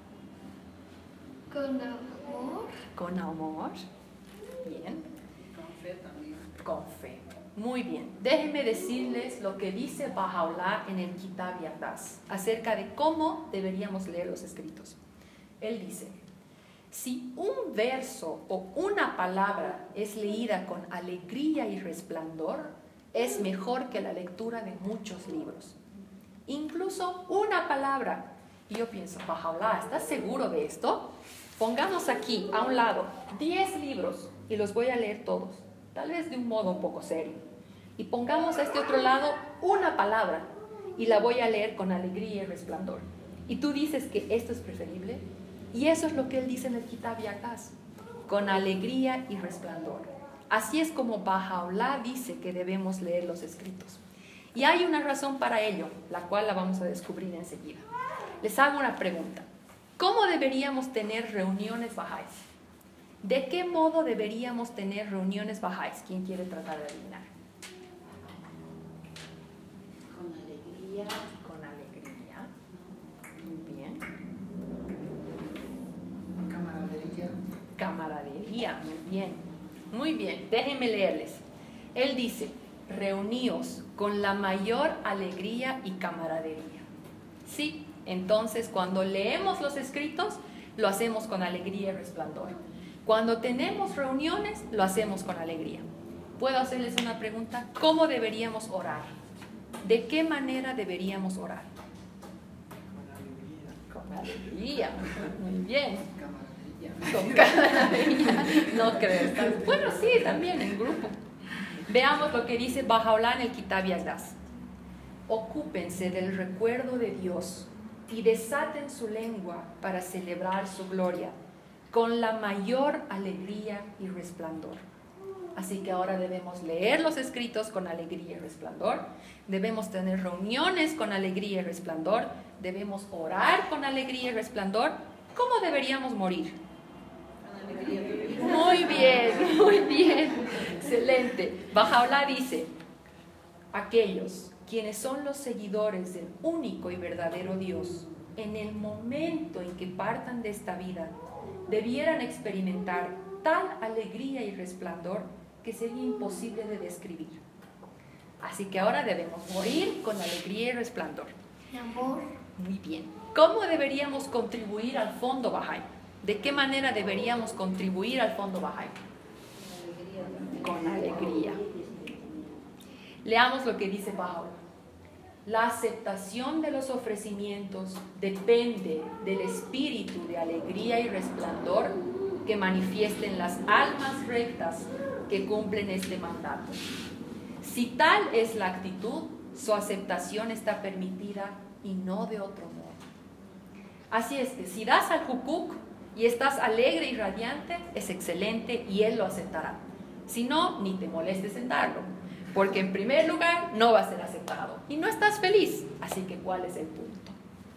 Con amor. Con amor. Bien. Con fe también. Con fe. Muy bien. Déjenme decirles lo que dice Baha'u'lláh en el Kitab Yaqtas acerca de cómo deberíamos leer los escritos. Él dice, si un verso o una palabra es leída con alegría y resplandor, es mejor que la lectura de muchos libros. Incluso una palabra. Y yo pienso, Baha'u'lláh, ¿estás seguro de esto? Pongamos aquí a un lado 10 libros y los voy a leer todos, tal vez de un modo un poco serio. Y pongamos a este otro lado una palabra y la voy a leer con alegría y resplandor. Y tú dices que esto es preferible. Y eso es lo que él dice en el Kitab Yaqtas, con alegría y resplandor. Así es como Baha'u'lláh dice que debemos leer los escritos. Y hay una razón para ello, la cual la vamos a descubrir enseguida. Les hago una pregunta. ¿Cómo deberíamos tener reuniones bahá'ís? ¿De qué modo deberíamos tener reuniones bahá'ís? ¿Quién quiere tratar de adivinar? Con alegría. Con alegría. Muy bien. Camaradería. Camaradería. Muy bien. Muy bien. Déjenme leerles. Él dice, reuníos con la mayor alegría y camaradería. Sí. Entonces, cuando leemos los escritos, lo hacemos con alegría y resplandor. Cuando tenemos reuniones, lo hacemos con alegría. ¿Puedo hacerles una pregunta? ¿Cómo deberíamos orar? ¿De qué manera deberíamos orar? Con alegría. Con alegría. Muy bien. Camaradería. Con cada día. No creo. Bueno, sí, también en grupo. Veamos lo que dice Bahá'u'lláh en el Kitab Yaqdás. Ocúpense del recuerdo de Dios y desaten su lengua para celebrar su gloria con la mayor alegría y resplandor. Así que ahora debemos leer los escritos con alegría y resplandor, debemos tener reuniones con alegría y resplandor, debemos orar con alegría y resplandor. ¿Cómo deberíamos morir? Con alegría. Muy bien, excelente. Bahá'u'lláh dice, aquellos quienes son los seguidores del único y verdadero Dios, en el momento en que partan de esta vida, debieran experimentar tal alegría y resplandor que sería imposible de describir. Así que ahora debemos morir con alegría y resplandor. Mi amor. Muy bien. ¿Cómo deberíamos contribuir al fondo Bahá'í? ¿De qué manera deberíamos contribuir al fondo Bahá'í? Con alegría. Leamos lo que dice Bahá'u'lláh. La aceptación de los ofrecimientos depende del espíritu de alegría y resplandor que manifiesten las almas rectas que cumplen este mandato. Si tal es la actitud, su aceptación está permitida y no de otro modo. Así es que si das al Hukuk y estás alegre y radiante, es excelente y él lo aceptará. Si no, ni te molestes en darlo, porque en primer lugar no va a ser aceptado y no estás feliz. Así que ¿cuál es el punto?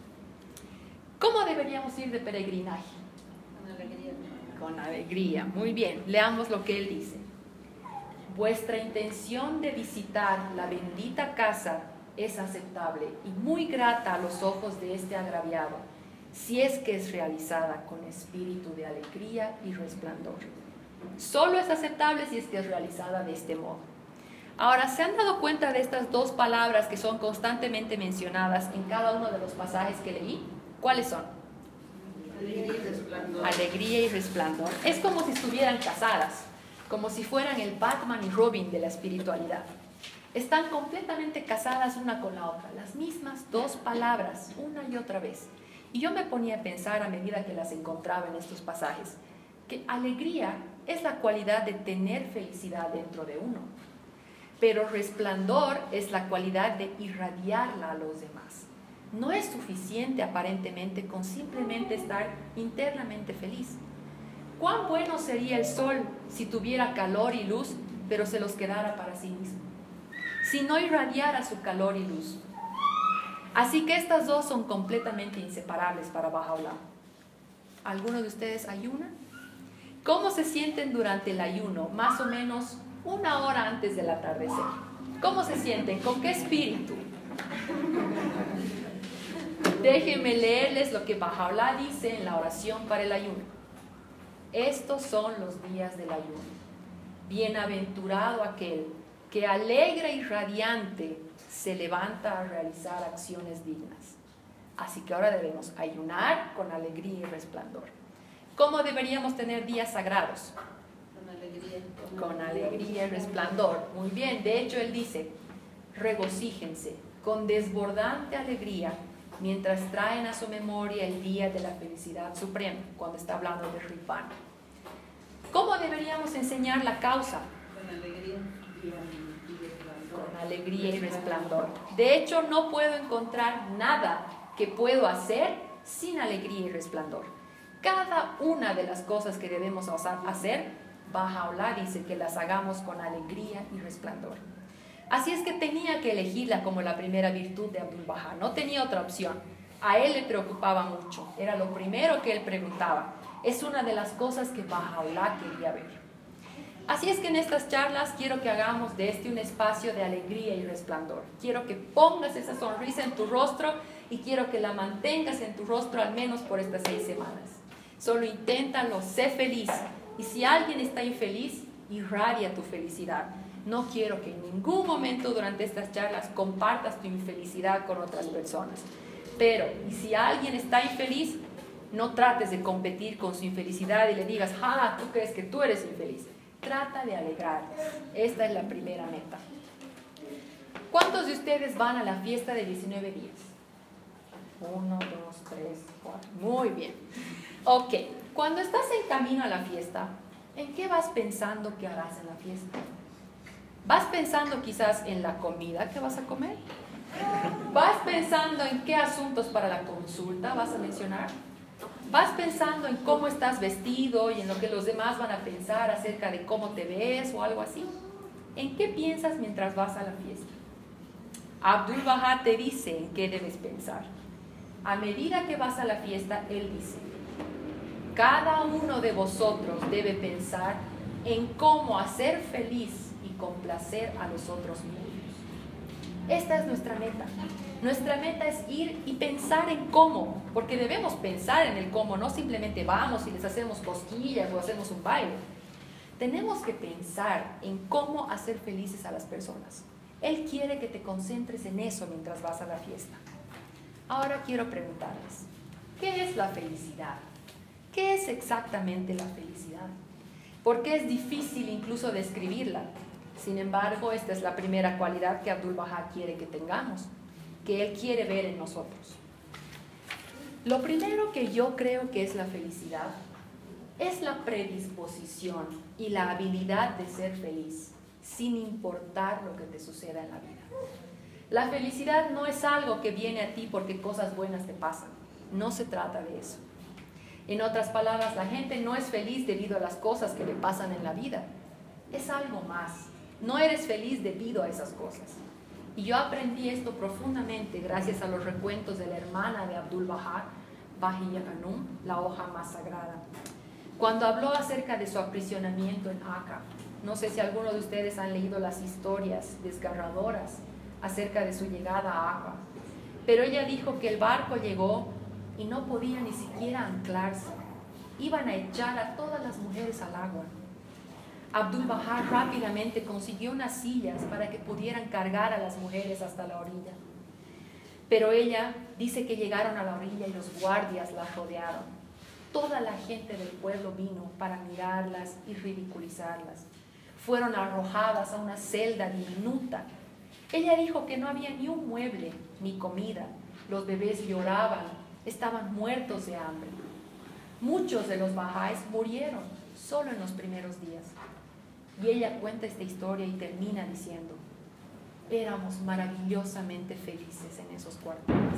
¿Cómo deberíamos ir de peregrinaje? Con alegría. Con alegría. Muy bien, leamos lo que él dice. Vuestra intención de visitar la bendita casa es aceptable y muy grata a los ojos de este agraviado, si es que es realizada con espíritu de alegría y resplandor. Solo es aceptable si es que es realizada de este modo. Ahora, ¿se han dado cuenta de estas dos palabras que son constantemente mencionadas en cada uno de los pasajes que leí? ¿Cuáles son? Alegría y resplandor. Alegría y resplandor. Es como si estuvieran casadas, como si fueran el Batman y Robin de la espiritualidad. Están completamente casadas una con la otra, las mismas dos palabras, una y otra vez. Y yo me ponía a pensar a medida que las encontraba en estos pasajes, que alegría es la cualidad de tener felicidad dentro de uno, pero resplandor es la cualidad de irradiarla a los demás. No es suficiente aparentemente con simplemente estar internamente feliz. ¿Cuán bueno sería el sol si tuviera calor y luz, pero se los quedara para sí mismo? Si no irradiara su calor y luz. Así que estas dos son completamente inseparables para Bahá'u'lláh. ¿Alguno de ustedes ayuna? ¿Cómo se sienten durante el ayuno? Más o menos 1 hora antes del atardecer. ¿Cómo se sienten? ¿Con qué espíritu? Déjenme leerles lo que Bahá'u'lláh dice en la oración para el ayuno. Estos son los días del ayuno. Bienaventurado aquel que alegre y radiante se levanta a realizar acciones dignas. Así que ahora debemos ayunar con alegría y resplandor. ¿Cómo deberíamos tener días sagrados? Con alegría. Con alegría y resplandor. Muy bien, de hecho él dice, regocíjense con desbordante alegría mientras traen a su memoria el día de la felicidad suprema, cuando está hablando de Ripán. ¿Cómo deberíamos enseñar la causa? Con alegría y resplandor. Con alegría y resplandor. De hecho, no puedo encontrar nada que puedo hacer sin alegría y resplandor. Cada una de las cosas que debemos hacer, Bahá'u'lláh dice que las hagamos con alegría y resplandor. Así es que tenía que elegirla como la primera virtud de Abdul Bahá, no tenía otra opción. A él le preocupaba mucho, era lo primero que él preguntaba. Es una de las cosas que Bahá'u'lláh quería ver. Así es que en estas charlas quiero que hagamos de este un espacio de alegría y resplandor. Quiero que pongas esa sonrisa en tu rostro y quiero que la mantengas en tu rostro al menos por estas 6 semanas. Solo inténtalo, sé feliz. Y si alguien está infeliz, irradia tu felicidad. No quiero que en ningún momento durante estas charlas compartas tu infelicidad con otras personas. Pero, y si alguien está infeliz, no trates de competir con su infelicidad y le digas, ah, tú crees que tú eres infeliz. Trata de alegrarles. Esta es la primera meta. ¿Cuántos de ustedes van a la fiesta de 19 días? 1, 2, 3, 4. Muy bien. Ok. Cuando estás en camino a la fiesta, ¿en qué vas pensando que harás en la fiesta? ¿Vas pensando quizás en la comida que vas a comer? ¿Vas pensando en qué asuntos para la consulta vas a mencionar? ¿Vas pensando en cómo estás vestido y en lo que los demás van a pensar acerca de cómo te ves o algo así? ¿En qué piensas mientras vas a la fiesta? Abdul-Bahá te dice en qué debes pensar. A medida que vas a la fiesta, él dice: cada uno de vosotros debe pensar en cómo hacer feliz y complacer a los otros mundos. Esta es nuestra meta. Nuestra meta es ir y pensar en cómo, porque debemos pensar en el cómo, no simplemente vamos y les hacemos cosquillas o hacemos un baile. Tenemos que pensar en cómo hacer felices a las personas. Él quiere que te concentres en eso mientras vas a la fiesta. Ahora quiero preguntarles, ¿qué es la felicidad? ¿Qué es exactamente la felicidad? Porque es difícil incluso describirla. Sin embargo, esta es la primera cualidad que Abdul-Bahá quiere que tengamos, que él quiere ver en nosotros. Lo primero que yo creo que es la felicidad es la predisposición y la habilidad de ser feliz, sin importar lo que te suceda en la vida. La felicidad no es algo que viene a ti porque cosas buenas te pasan. No se trata de eso. En otras palabras, la gente no es feliz debido a las cosas que le pasan en la vida. Es algo más. No eres feliz debido a esas cosas. Y yo aprendí esto profundamente gracias a los recuentos de la hermana de Abdul-Bahá, Bahía Khanum, la hoja más sagrada. Cuando habló acerca de su aprisionamiento en Akka, no sé si algunos de ustedes han leído las historias desgarradoras acerca de su llegada a Akka, pero ella dijo que el barco llegó y no podía ni siquiera anclarse. Iban a echar a todas las mujeres al agua. Abdul-Bahá rápidamente consiguió unas sillas para que pudieran cargar a las mujeres hasta la orilla. Pero ella dice que llegaron a la orilla y los guardias las rodearon. Toda la gente del pueblo vino para mirarlas y ridiculizarlas. Fueron arrojadas a una celda diminuta. Ella dijo que no había ni un mueble ni comida. Los bebés lloraban, estaban muertos de hambre. Muchos de los bahá'ís murieron solo en los primeros días. Y ella cuenta esta historia y termina diciendo: éramos maravillosamente felices en esos cuarteles.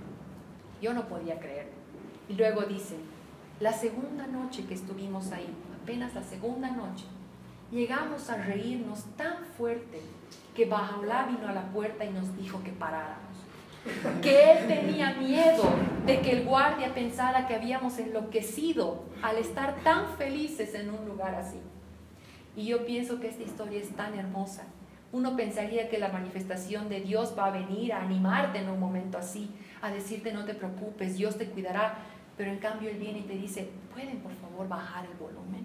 Yo no podía creer. Y luego dice: la segunda noche que estuvimos ahí, apenas la segunda noche, llegamos a reírnos tan fuerte que Baha'u'lláh vino a la puerta y nos dijo que paráramos. Que él tenía miedo de que el guardia pensara que habíamos enloquecido al estar tan felices en un lugar así. Y yo pienso que esta historia es tan hermosa. Uno pensaría que la manifestación de Dios va a venir a animarte en un momento así, a decirte no te preocupes, Dios te cuidará. Pero en cambio Él viene y te dice: ¿pueden por favor bajar el volumen?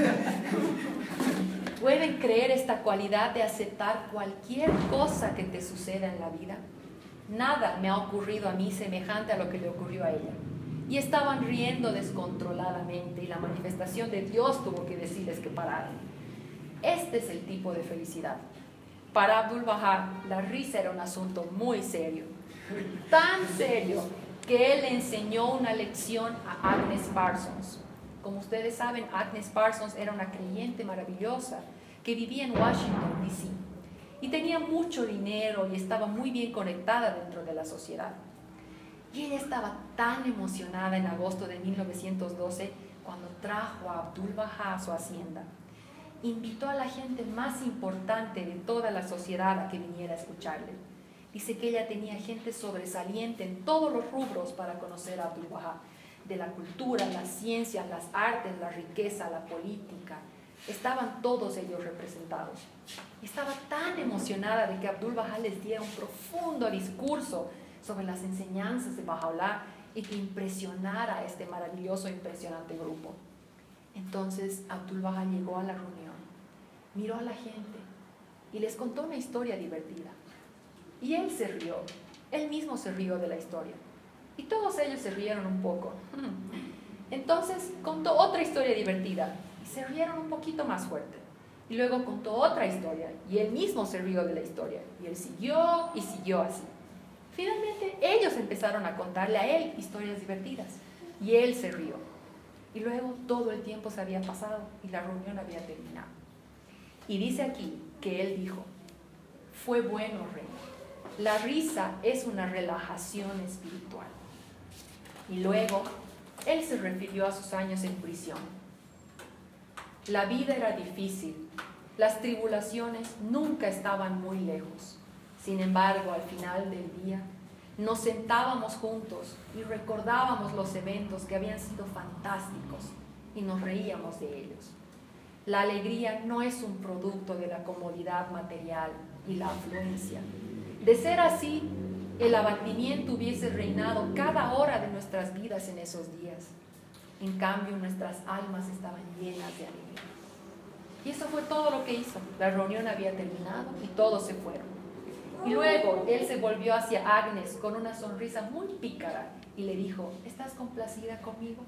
¿Pueden creer esta cualidad de aceptar cualquier cosa que te suceda en la vida? Nada me ha ocurrido a mí semejante a lo que le ocurrió a ella. Y estaban riendo descontroladamente y la manifestación de Dios tuvo que decirles que pararan. Este es el tipo de felicidad. Para Abdul-Bahá, la risa era un asunto muy serio. Tan serio que él le enseñó una lección a Agnes Parsons. Como ustedes saben, Agnes Parsons era una creyente maravillosa que vivía en Washington, D.C. y tenía mucho dinero y estaba muy bien conectada dentro de la sociedad. Y ella estaba tan emocionada en agosto de 1912 cuando trajo a Abdul-Bahá a su hacienda. Invitó a la gente más importante de toda la sociedad a que viniera a escucharle. Dice que ella tenía gente sobresaliente en todos los rubros para conocer a Abdul-Bahá, de la cultura, las ciencias, las artes, la riqueza, la política. Estaban todos ellos representados. Estaba tan emocionada de que Abdul-Bahá les diera un profundo discurso sobre las enseñanzas de Baha'u'lláh y que impresionara a este maravilloso, impresionante grupo. Entonces Abdul-Bahá llegó a la reunión, miró a la gente y les contó una historia divertida. Y él se rió, él mismo se rió de la historia. Y todos ellos se rieron un poco. Entonces contó otra historia divertida y se rieron un poquito más fuerte. Y luego contó otra historia y él mismo se rió de la historia. Y él siguió y siguió así. Finalmente ellos empezaron a contarle a él historias divertidas y él se rió. Y luego todo el tiempo se había pasado y la reunión había terminado. Y dice aquí que él dijo, fue bueno, rey. La risa es una relajación espiritual. Y luego él se refirió a sus años en prisión. La vida era difícil, las tribulaciones nunca estaban muy lejos. Sin embargo, al final del día, nos sentábamos juntos y recordábamos los eventos que habían sido fantásticos y nos reíamos de ellos. La alegría no es un producto de la comodidad material y la afluencia. De ser así, el abatimiento hubiese reinado cada hora de nuestras vidas en esos días. En cambio, nuestras almas estaban llenas de alegría. Y eso fue todo lo que hizo. La reunión había terminado y todos se fueron. Y luego él se volvió hacia Agnes con una sonrisa muy pícara y le dijo, ¿estás complacida conmigo?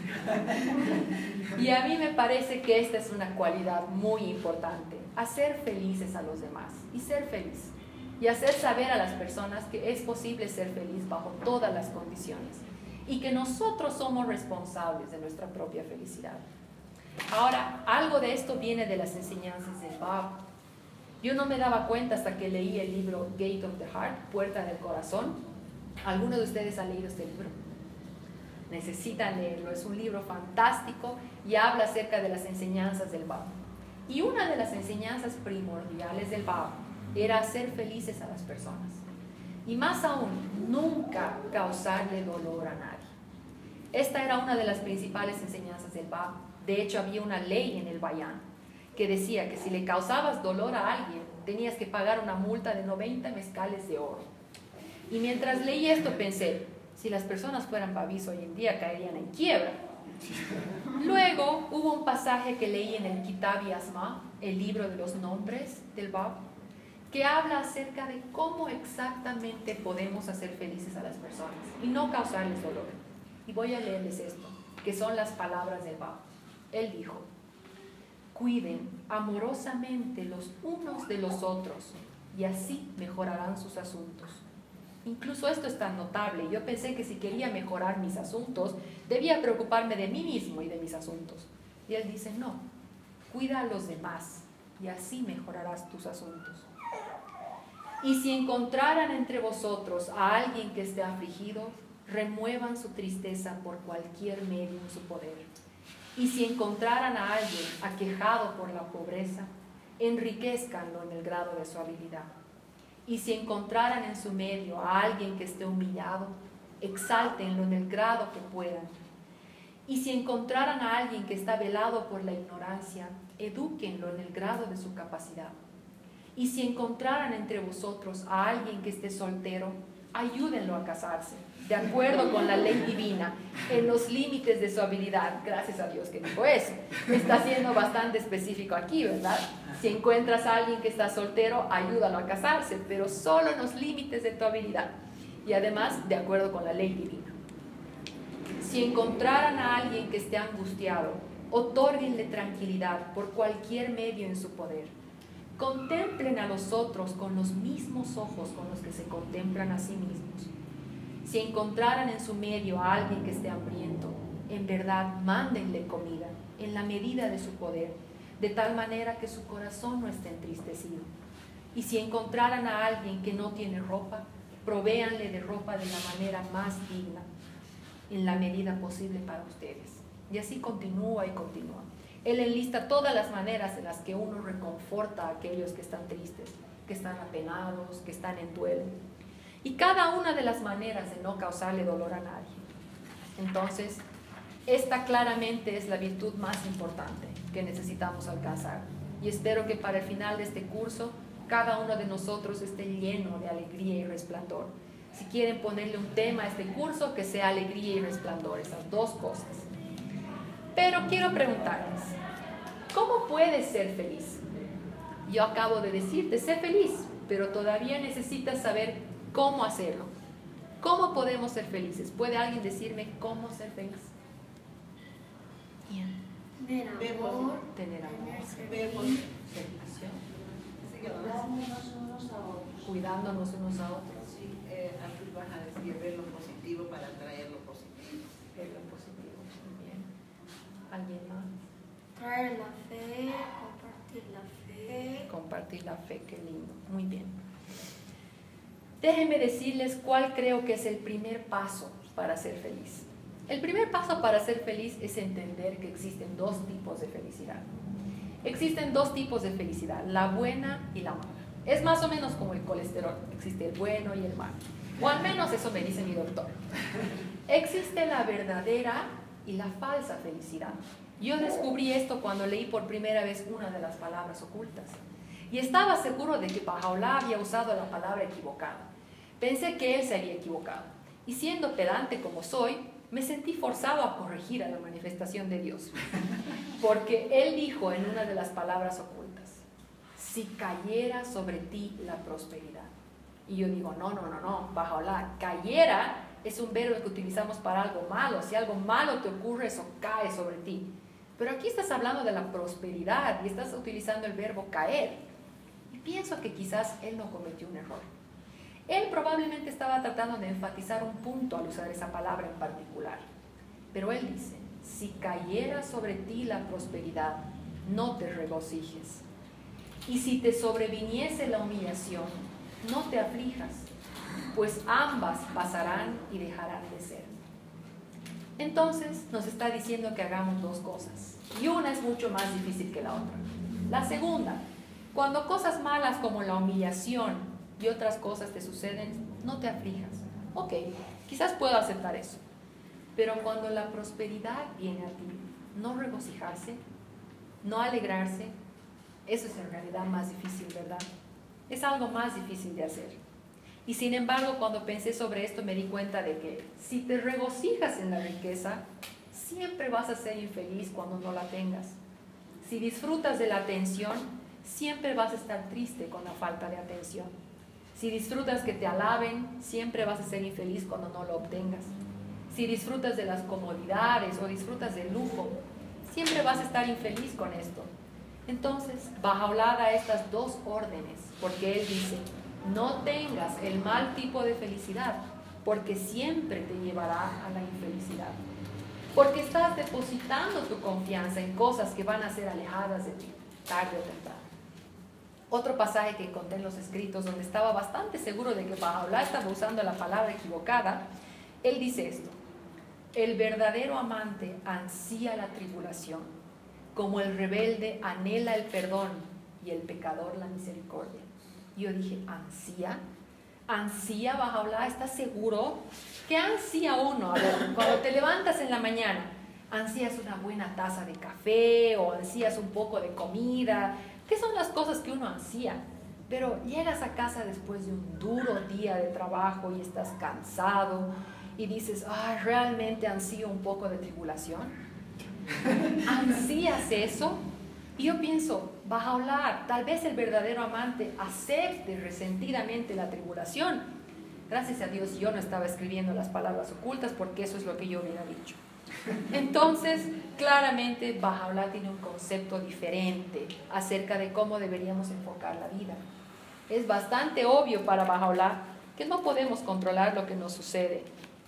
Y a mí me parece que esta es una cualidad muy importante, hacer felices a los demás y ser feliz. Y hacer saber a las personas que es posible ser feliz bajo todas las condiciones y que nosotros somos responsables de nuestra propia felicidad. Ahora, algo de esto viene de las enseñanzas de Bab. Yo no me daba cuenta hasta que leí el libro Gate of the Heart, Puerta del Corazón. ¿Alguno de ustedes ha leído este libro? Necesitan leerlo, es un libro fantástico y habla acerca de las enseñanzas del Bab. Y una de las enseñanzas primordiales del Bab era hacer felices a las personas. Y más aún, nunca causarle dolor a nadie. Esta era una de las principales enseñanzas del Bab. De hecho, había una ley en el Bayán que decía que si le causabas dolor a alguien, tenías que pagar una multa de 90 mezcales de oro. Y mientras leí esto pensé, si las personas fueran babís hoy en día caerían en quiebra. Luego hubo un pasaje que leí en el Kitab Asma, el libro de los nombres del Bab, que habla acerca de cómo exactamente podemos hacer felices a las personas y no causarles dolor. Y voy a leerles esto, que son las palabras del Bab. Él dijo, cuiden amorosamente los unos de los otros y así mejorarán sus asuntos. Incluso esto es tan notable. Yo pensé que si quería mejorar mis asuntos, debía preocuparme de mí mismo y de mis asuntos. Y él dice, no, cuida a los demás y así mejorarás tus asuntos. Y si encontraran entre vosotros a alguien que esté afligido, remuevan su tristeza por cualquier medio en su poder. Y si encontraran a alguien aquejado por la pobreza, enriquezcanlo en el grado de su habilidad. Y si encontraran en su medio a alguien que esté humillado, exáltenlo en el grado que puedan. Y si encontraran a alguien que está velado por la ignorancia, edúquenlo en el grado de su capacidad. Y si encontraran entre vosotros a alguien que esté soltero, ayúdenlo a casarse, de acuerdo con la ley divina, en los límites de su habilidad. Gracias a Dios que dijo eso. Está siendo bastante específico aquí, ¿verdad? Si encuentras a alguien que está soltero, ayúdalo a casarse, pero solo en los límites de tu habilidad. Y además, de acuerdo con la ley divina. Si encontraran a alguien que esté angustiado, otórguenle tranquilidad por cualquier medio en su poder. Contemplen a los otros con los mismos ojos con los que se contemplan a sí mismos. Si encontraran en su medio a alguien que esté hambriento, en verdad mándenle comida en la medida de su poder, de tal manera que su corazón no esté entristecido. Y si encontraran a alguien que no tiene ropa, provéanle de ropa de la manera más digna, en la medida posible para ustedes. Y así continúa y continúa. Él enlista todas las maneras en las que uno reconforta a aquellos que están tristes, que están apenados, que están en duelo. Y cada una de las maneras de no causarle dolor a nadie. Entonces, esta claramente es la virtud más importante que necesitamos alcanzar. Y espero que para el final de este curso, cada uno de nosotros esté lleno de alegría y resplandor. Si quieren ponerle un tema a este curso, que sea alegría y resplandor, esas dos cosas. Pero quiero preguntarles, ¿cómo puedes ser feliz? Yo acabo de decirte, sé feliz, pero todavía necesitas saber cómo hacerlo. ¿Cómo podemos ser felices? ¿Puede alguien decirme cómo ser feliz? Bien. Tener amor. Tener amor. Vemos. Servicio. Cuidándonos unos a otros. Cuidándonos unos a otros. Sí, aquí vas a decir ver lo positivo para atraer lo positivo. Ver lo positivo. Muy bien. ¿Alguien más? Traer la fe, compartir la fe. Compartir la fe, qué lindo. Muy bien. Déjenme decirles cuál creo que es el primer paso para ser feliz. El primer paso para ser feliz es entender que existen dos tipos de felicidad. Existen dos tipos de felicidad, la buena y la mala. Es más o menos como el colesterol, existe el bueno y el malo. O al menos eso me dice mi doctor. Existe la verdadera y la falsa felicidad. Yo descubrí esto cuando leí por primera vez una de las palabras ocultas. Y estaba seguro de que Baha'u'lláh había usado la palabra equivocada. Pensé que él se había equivocado. Y siendo pedante como soy, me sentí forzado a corregir a la manifestación de Dios. Porque él dijo en una de las palabras ocultas, si cayera sobre ti la prosperidad. Y yo digo, no, Baha'u'lláh, cayera es un verbo que utilizamos para algo malo. Si algo malo te ocurre, eso cae sobre ti. Pero aquí estás hablando de la prosperidad y estás utilizando el verbo caer. Y pienso que quizás él no cometió un error. Él probablemente estaba tratando de enfatizar un punto al usar esa palabra en particular. Pero él dice, si cayera sobre ti la prosperidad, no te regocijes. Y si te sobreviniese la humillación, no te aflijas, pues ambas pasarán y dejarán de ser. Entonces nos está diciendo que hagamos dos cosas. Y una es mucho más difícil que la otra. La segunda, cuando cosas malas como la humillación y otras cosas te suceden, no te aflijas. Ok, quizás puedo aceptar eso. Pero cuando la prosperidad viene a ti, no regocijarse, no alegrarse, eso es en realidad más difícil, ¿verdad? Es algo más difícil de hacer. Y sin embargo, cuando pensé sobre esto, me di cuenta de que si te regocijas en la riqueza, siempre vas a ser infeliz cuando no la tengas. Si disfrutas de la atención, siempre vas a estar triste con la falta de atención. Si disfrutas que te alaben, siempre vas a ser infeliz cuando no lo obtengas. Si disfrutas de las comodidades o disfrutas del lujo, siempre vas a estar infeliz con esto. Entonces, Baha'u'lláh da estas dos órdenes, porque él dice, no tengas el mal tipo de felicidad, porque siempre te llevará a la infelicidad. Porque estás depositando tu confianza en cosas que van a ser alejadas de ti, tarde o temprano. Otro pasaje que encontré en los escritos, donde estaba bastante seguro de que Baha'u'lláh estaba usando la palabra equivocada, él dice esto, el verdadero amante ansía la tribulación, como el rebelde anhela el perdón y el pecador la misericordia. Yo dije, ¿ansía Baha'u'lláh? ¿Estás seguro? ¿Qué ansía uno? A ver, cuando te levantas en la mañana, ¿ansías una buena taza de café o ansías un poco de comida? ¿Qué son las cosas que uno ansía? Pero llegas a casa después de un duro día de trabajo y estás cansado y dices, ¿realmente ansío un poco de tribulación? ¿Ansías eso? Y yo pienso, Baha'u'lláh, tal vez el verdadero amante acepte resentidamente la tribulación. Gracias a Dios yo no estaba escribiendo las palabras ocultas porque eso es lo que yo hubiera dicho. Entonces, claramente Baha'u'lláh tiene un concepto diferente acerca de cómo deberíamos enfocar la vida. Es bastante obvio para Baha'u'lláh que no podemos controlar lo que nos sucede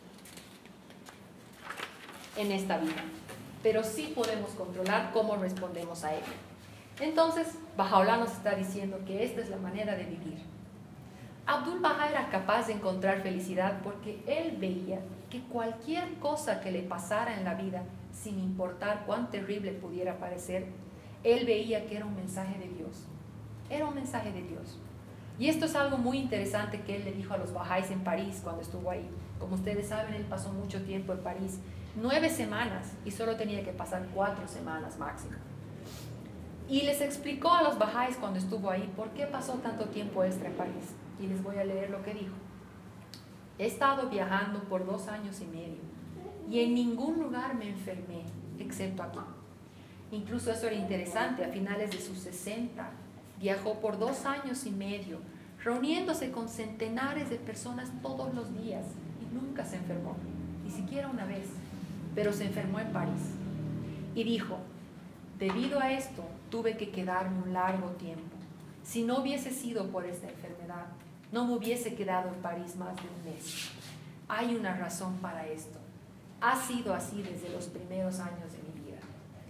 en esta vida, pero sí podemos controlar cómo respondemos a ello. Entonces, Baha'u'lláh nos está diciendo que esta es la manera de vivir. Abdul-Bahá era capaz de encontrar felicidad porque él veía que cualquier cosa que le pasara en la vida, sin importar cuán terrible pudiera parecer, él veía que era un mensaje de Dios. Era un mensaje de Dios. Y esto es algo muy interesante que él le dijo a los Bahá'ís en París cuando estuvo ahí. Como ustedes saben, él pasó mucho tiempo en París, 9 semanas, y solo tenía que pasar 4 semanas máximo. Y les explicó a los Bahá'ís cuando estuvo ahí por qué pasó tanto tiempo extra en París. Y les voy a leer lo que dijo. He estado viajando por 2 años y medio y en ningún lugar me enfermé, excepto aquí. Incluso eso era interesante, a finales de sus 60, viajó por 2 años y medio, reuniéndose con centenares de personas todos los días y nunca se enfermó, ni siquiera una vez, pero se enfermó en París. Y dijo, debido a esto tuve que quedarme un largo tiempo. Si no hubiese sido por esta enfermedad, no me hubiese quedado en París más de un mes. Hay una razón para esto. Ha sido así desde los primeros años de mi vida.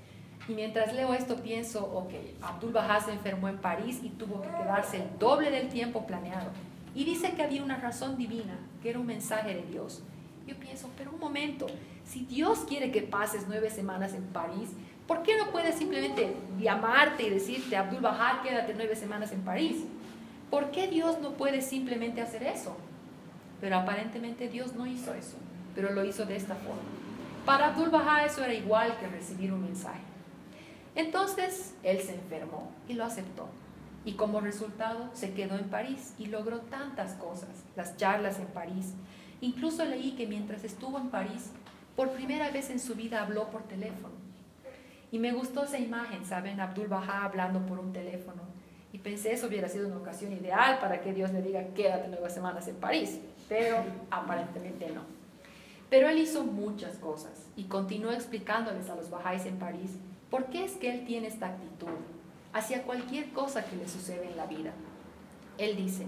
Y mientras leo esto pienso, ok, Abdu'l-Bahá se enfermó en París y tuvo que quedarse el doble del tiempo planeado. Y dice que había una razón divina, que era un mensaje de Dios. Yo pienso, pero un momento, si Dios quiere que pases 9 semanas en París, ¿por qué no puede simplemente llamarte y decirte, Abdu'l-Bahá, quédate 9 semanas en París? ¿Por qué Dios no puede simplemente hacer eso? Pero aparentemente Dios no hizo eso, pero lo hizo de esta forma. Para Abdu'l-Bahá eso era igual que recibir un mensaje. Entonces él se enfermó y lo aceptó. Y como resultado se quedó en París y logró tantas cosas, las charlas en París. Incluso leí que mientras estuvo en París, por primera vez en su vida habló por teléfono. Y me gustó esa imagen, ¿saben? Abdu'l-Bahá hablando por un teléfono. Y pensé, eso hubiera sido una ocasión ideal para que Dios le diga, quédate 9 semanas en París. Pero aparentemente no. Pero él hizo muchas cosas y continuó explicándoles a los bahá'ís en París por qué es que él tiene esta actitud hacia cualquier cosa que le sucede en la vida. Él dice,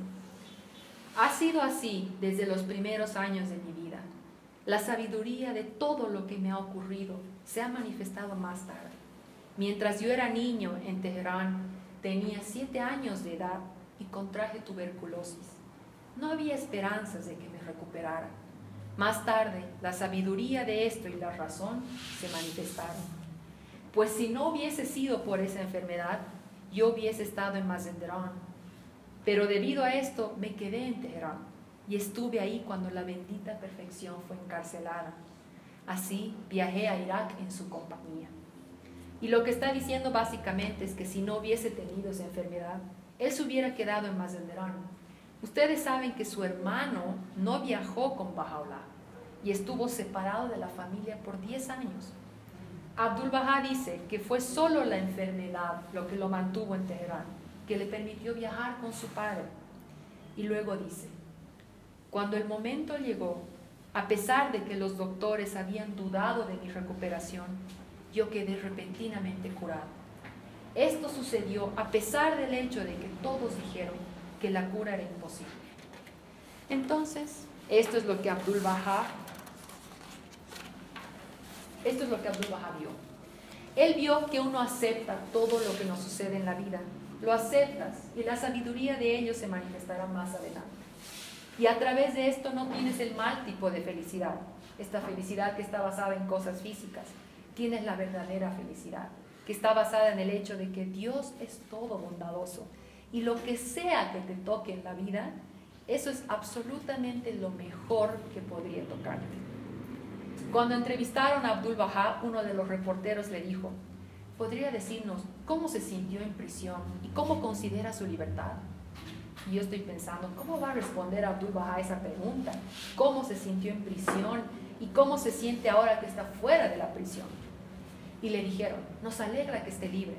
ha sido así desde los primeros años de mi vida. La sabiduría de todo lo que me ha ocurrido se ha manifestado más tarde. Mientras yo era niño en Teherán, tenía 7 años de edad y contraje tuberculosis. No había esperanzas de que me recuperara. Más tarde, la sabiduría de esto y la razón se manifestaron. Pues si no hubiese sido por esa enfermedad, yo hubiese estado en Mazandarán. Pero debido a esto, me quedé en Teherán y estuve ahí cuando la bendita perfección fue encarcelada. Así, viajé a Irak en su compañía. Y lo que está diciendo básicamente es que si no hubiese tenido esa enfermedad, él se hubiera quedado en Mazandarán. Ustedes saben que su hermano no viajó con Baha'u'lláh y estuvo separado de la familia por 10 años. Abdu'l-Bahá dice que fue solo la enfermedad lo que lo mantuvo en Teherán, que le permitió viajar con su padre. Y luego dice, cuando el momento llegó, a pesar de que los doctores habían dudado de mi recuperación, yo quedé repentinamente curado. Esto sucedió a pesar del hecho de que todos dijeron que la cura era imposible. Entonces, esto es lo que Abdu'l-Bahá vio. Él vio que uno acepta todo lo que nos sucede en la vida. Lo aceptas y la sabiduría de ello se manifestará más adelante. Y a través de esto no tienes el mal tipo de felicidad, esta felicidad que está basada en cosas físicas. Tienes la verdadera felicidad, que está basada en el hecho de que Dios es todo bondadoso. Y lo que sea que te toque en la vida, eso es absolutamente lo mejor que podría tocarte. Cuando entrevistaron a Abdu'l-Bahá, uno de los reporteros le dijo, ¿podría decirnos cómo se sintió en prisión y cómo considera su libertad? Y yo estoy pensando, ¿cómo va a responder Abdu'l-Bahá a esa pregunta? ¿Cómo se sintió en prisión y cómo se siente ahora que está fuera de la prisión? Y le dijeron, nos alegra que esté libre.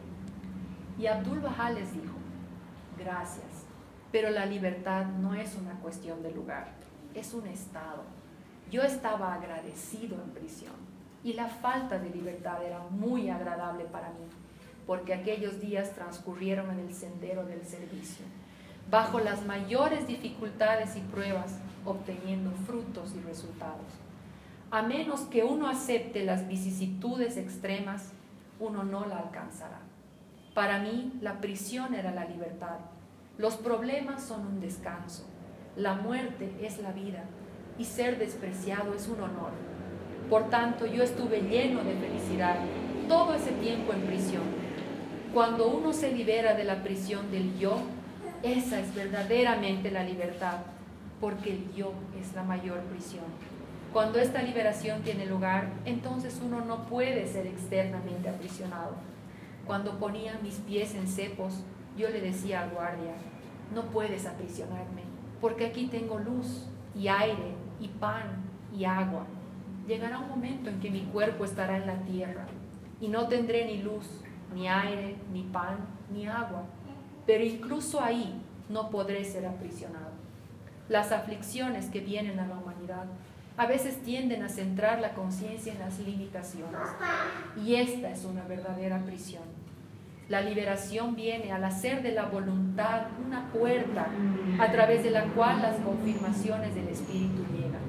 Y Abdu'l-Bahá les dijo, gracias, pero la libertad no es una cuestión de lugar, es un estado. Yo estaba agradecido en prisión y la falta de libertad era muy agradable para mí, porque aquellos días transcurrieron en el sendero del servicio, bajo las mayores dificultades y pruebas, obteniendo frutos y resultados. A menos que uno acepte las vicisitudes extremas, uno no la alcanzará. Para mí, la prisión era la libertad. Los problemas son un descanso. La muerte es la vida y ser despreciado es un honor. Por tanto, yo estuve lleno de felicidad todo ese tiempo en prisión. Cuando uno se libera de la prisión del yo, esa es verdaderamente la libertad, porque el yo es la mayor prisión. Cuando esta liberación tiene lugar, entonces uno no puede ser externamente aprisionado. Cuando ponía mis pies en cepos, yo le decía al guardia, no puedes aprisionarme, porque aquí tengo luz y aire y pan y agua. Llegará un momento en que mi cuerpo estará en la tierra y no tendré ni luz, ni aire, ni pan, ni agua. Pero incluso ahí no podré ser aprisionado. Las aflicciones que vienen a la humanidad a veces tienden a centrar la conciencia en las limitaciones, y esta es una verdadera prisión. La liberación viene al hacer de la voluntad una puerta a través de la cual las confirmaciones del Espíritu llegan.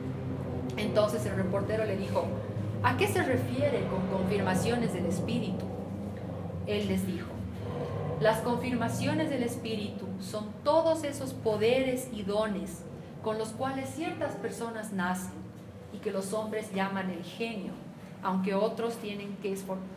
Entonces el reportero le dijo, ¿a qué se refiere con confirmaciones del Espíritu? Él les dijo: las confirmaciones del Espíritu son todos esos poderes y dones con los cuales ciertas personas nacen y que los hombres llaman el genio, aunque otros tienen que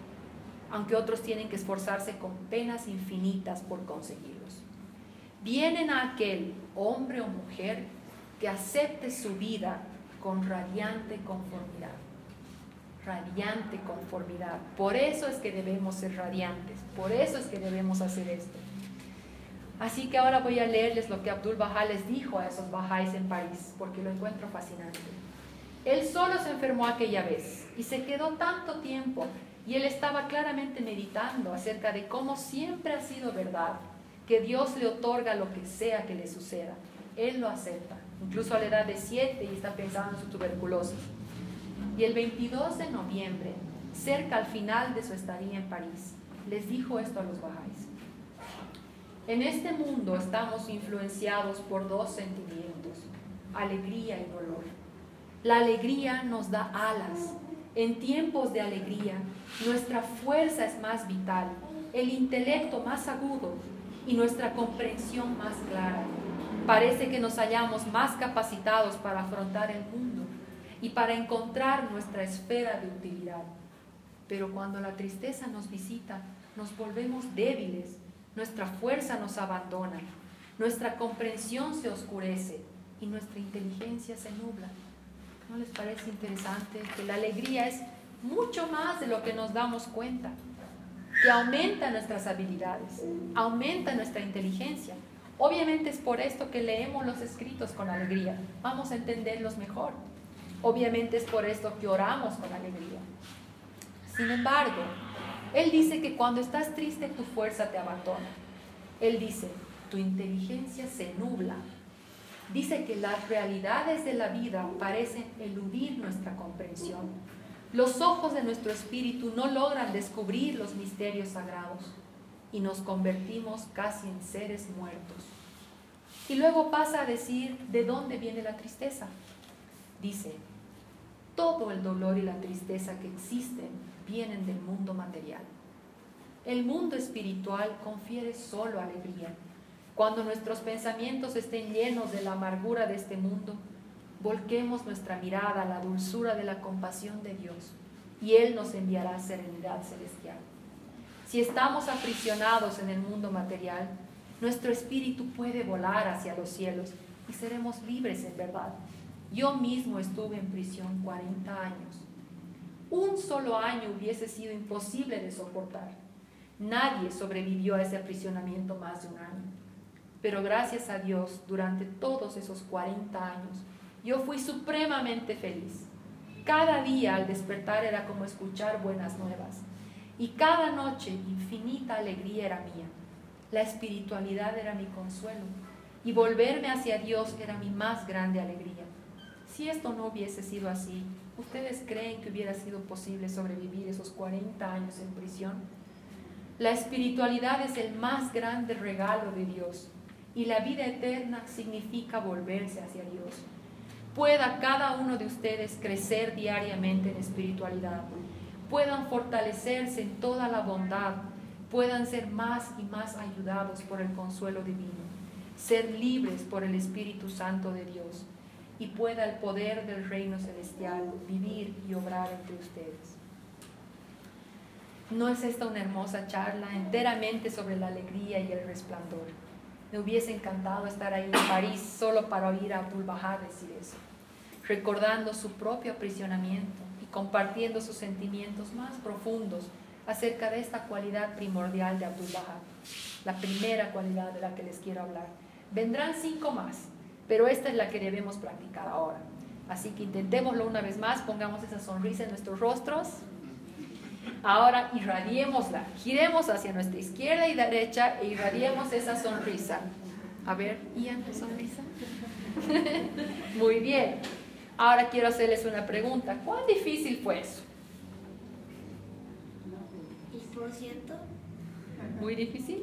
esforzarse con penas infinitas por conseguirlos. Vienen a aquel hombre o mujer que acepte su vida con radiante conformidad. Radiante conformidad. Por eso es que debemos ser radiantes, por eso es que debemos hacer esto. Así que ahora voy a leerles lo que Abdu'l-Bahá les dijo a esos bahá'ís en París, porque lo encuentro fascinante. Él solo se enfermó aquella vez y se quedó tanto tiempo, y él estaba claramente meditando acerca de cómo siempre ha sido verdad, que Dios le otorga lo que sea que le suceda. Él lo acepta, incluso a la edad de 7, y está pensando en su tuberculosis. Y el 22 de noviembre, cerca al final de su estadía en París, les dijo esto a los bahá'ís: en este mundo estamos influenciados por dos sentimientos, alegría y dolor. La alegría nos da alas. En tiempos de alegría, nuestra fuerza es más vital, el intelecto más agudo y nuestra comprensión más clara. Parece que nos hallamos más capacitados para afrontar el mundo y para encontrar nuestra esfera de utilidad. Pero cuando la tristeza nos visita, nos volvemos débiles, nuestra fuerza nos abandona, nuestra comprensión se oscurece y nuestra inteligencia se nubla. ¿No les parece interesante que la alegría es mucho más de lo que nos damos cuenta? Que aumenta nuestras habilidades, aumenta nuestra inteligencia. Obviamente es por esto que leemos los escritos con alegría, vamos a entenderlos mejor. Obviamente es por esto que oramos con alegría. Sin embargo, él dice que cuando estás triste tu fuerza te abandona. Él dice, tu inteligencia se nubla. Dice que las realidades de la vida parecen eludir nuestra comprensión. Los ojos de nuestro espíritu no logran descubrir los misterios sagrados y nos convertimos casi en seres muertos. Y luego pasa a decir de dónde viene la tristeza. Dice, todo el dolor y la tristeza que existen vienen del mundo material. El mundo espiritual confiere solo alegría. Cuando nuestros pensamientos estén llenos de la amargura de este mundo, volquemos nuestra mirada a la dulzura de la compasión de Dios y Él nos enviará serenidad celestial. Si estamos aprisionados en el mundo material, nuestro espíritu puede volar hacia los cielos y seremos libres en verdad. Yo mismo estuve en prisión 40 años. Un solo año hubiese sido imposible de soportar. Nadie sobrevivió a ese aprisionamiento más de un año. Pero gracias a Dios, durante todos esos 40 años, yo fui supremamente feliz. Cada día al despertar era como escuchar buenas nuevas. Y cada noche infinita alegría era mía. La espiritualidad era mi consuelo. Y volverme hacia Dios era mi más grande alegría. Si esto no hubiese sido así, ¿ustedes creen que hubiera sido posible sobrevivir esos 40 años en prisión? La espiritualidad es el más grande regalo de Dios. Y la vida eterna significa volverse hacia Dios. Pueda cada uno de ustedes crecer diariamente en espiritualidad, puedan fortalecerse en toda la bondad, puedan ser más y más ayudados por el consuelo divino, ser libres por el Espíritu Santo de Dios, y pueda el poder del reino celestial vivir y obrar entre ustedes. ¿No es esta una hermosa charla enteramente sobre la alegría y el resplandor? Me hubiese encantado estar ahí en París solo para oír a Abdu'l-Bahá decir eso, recordando su propio aprisionamiento y compartiendo sus sentimientos más profundos acerca de esta cualidad primordial de Abdu'l-Bahá, la primera cualidad de la que les quiero hablar. Vendrán 5 más, pero esta es la que debemos practicar ahora. Así que intentémoslo una vez más, pongamos esa sonrisa en nuestros rostros. Ahora irradiémosla, giremos hacia nuestra izquierda y derecha e irradiemos esa sonrisa. A ver, Ian, sonrisa. Muy bien. Ahora quiero hacerles una pregunta. ¿Cuán difícil fue eso? 1%. ¿Muy difícil?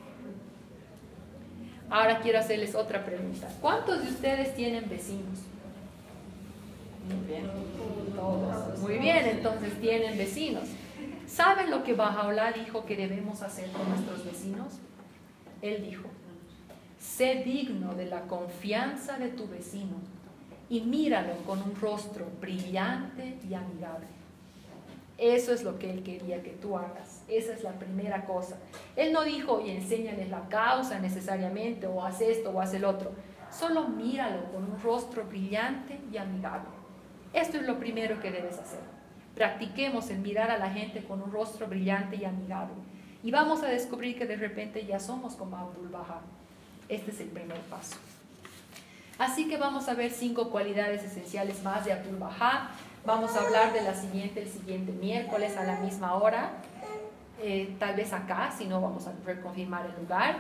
Ahora quiero hacerles otra pregunta. ¿Cuántos de ustedes tienen vecinos? Muy bien. Todos. Muy bien, entonces tienen vecinos. ¿Saben lo que Bahá'u'lláh dijo que debemos hacer con nuestros vecinos? Él dijo: sé digno de la confianza de tu vecino y míralo con un rostro brillante y amigable. Eso es lo que él quería que tú hagas. Esa es la primera cosa. Él no dijo: y enséñales la causa necesariamente, o haz esto o haz el otro. Solo míralo con un rostro brillante y amigable. Esto es lo primero que debes hacer. Practiquemos el mirar a la gente con un rostro brillante y amigable. Y vamos a descubrir que de repente ya somos como Abdu'l-Bahá. Este es el primer paso. Así que vamos a ver 5 cualidades esenciales más de Abdu'l-Bahá. Vamos a hablar de el siguiente miércoles a la misma hora. Tal vez acá, si no vamos a reconfirmar el lugar.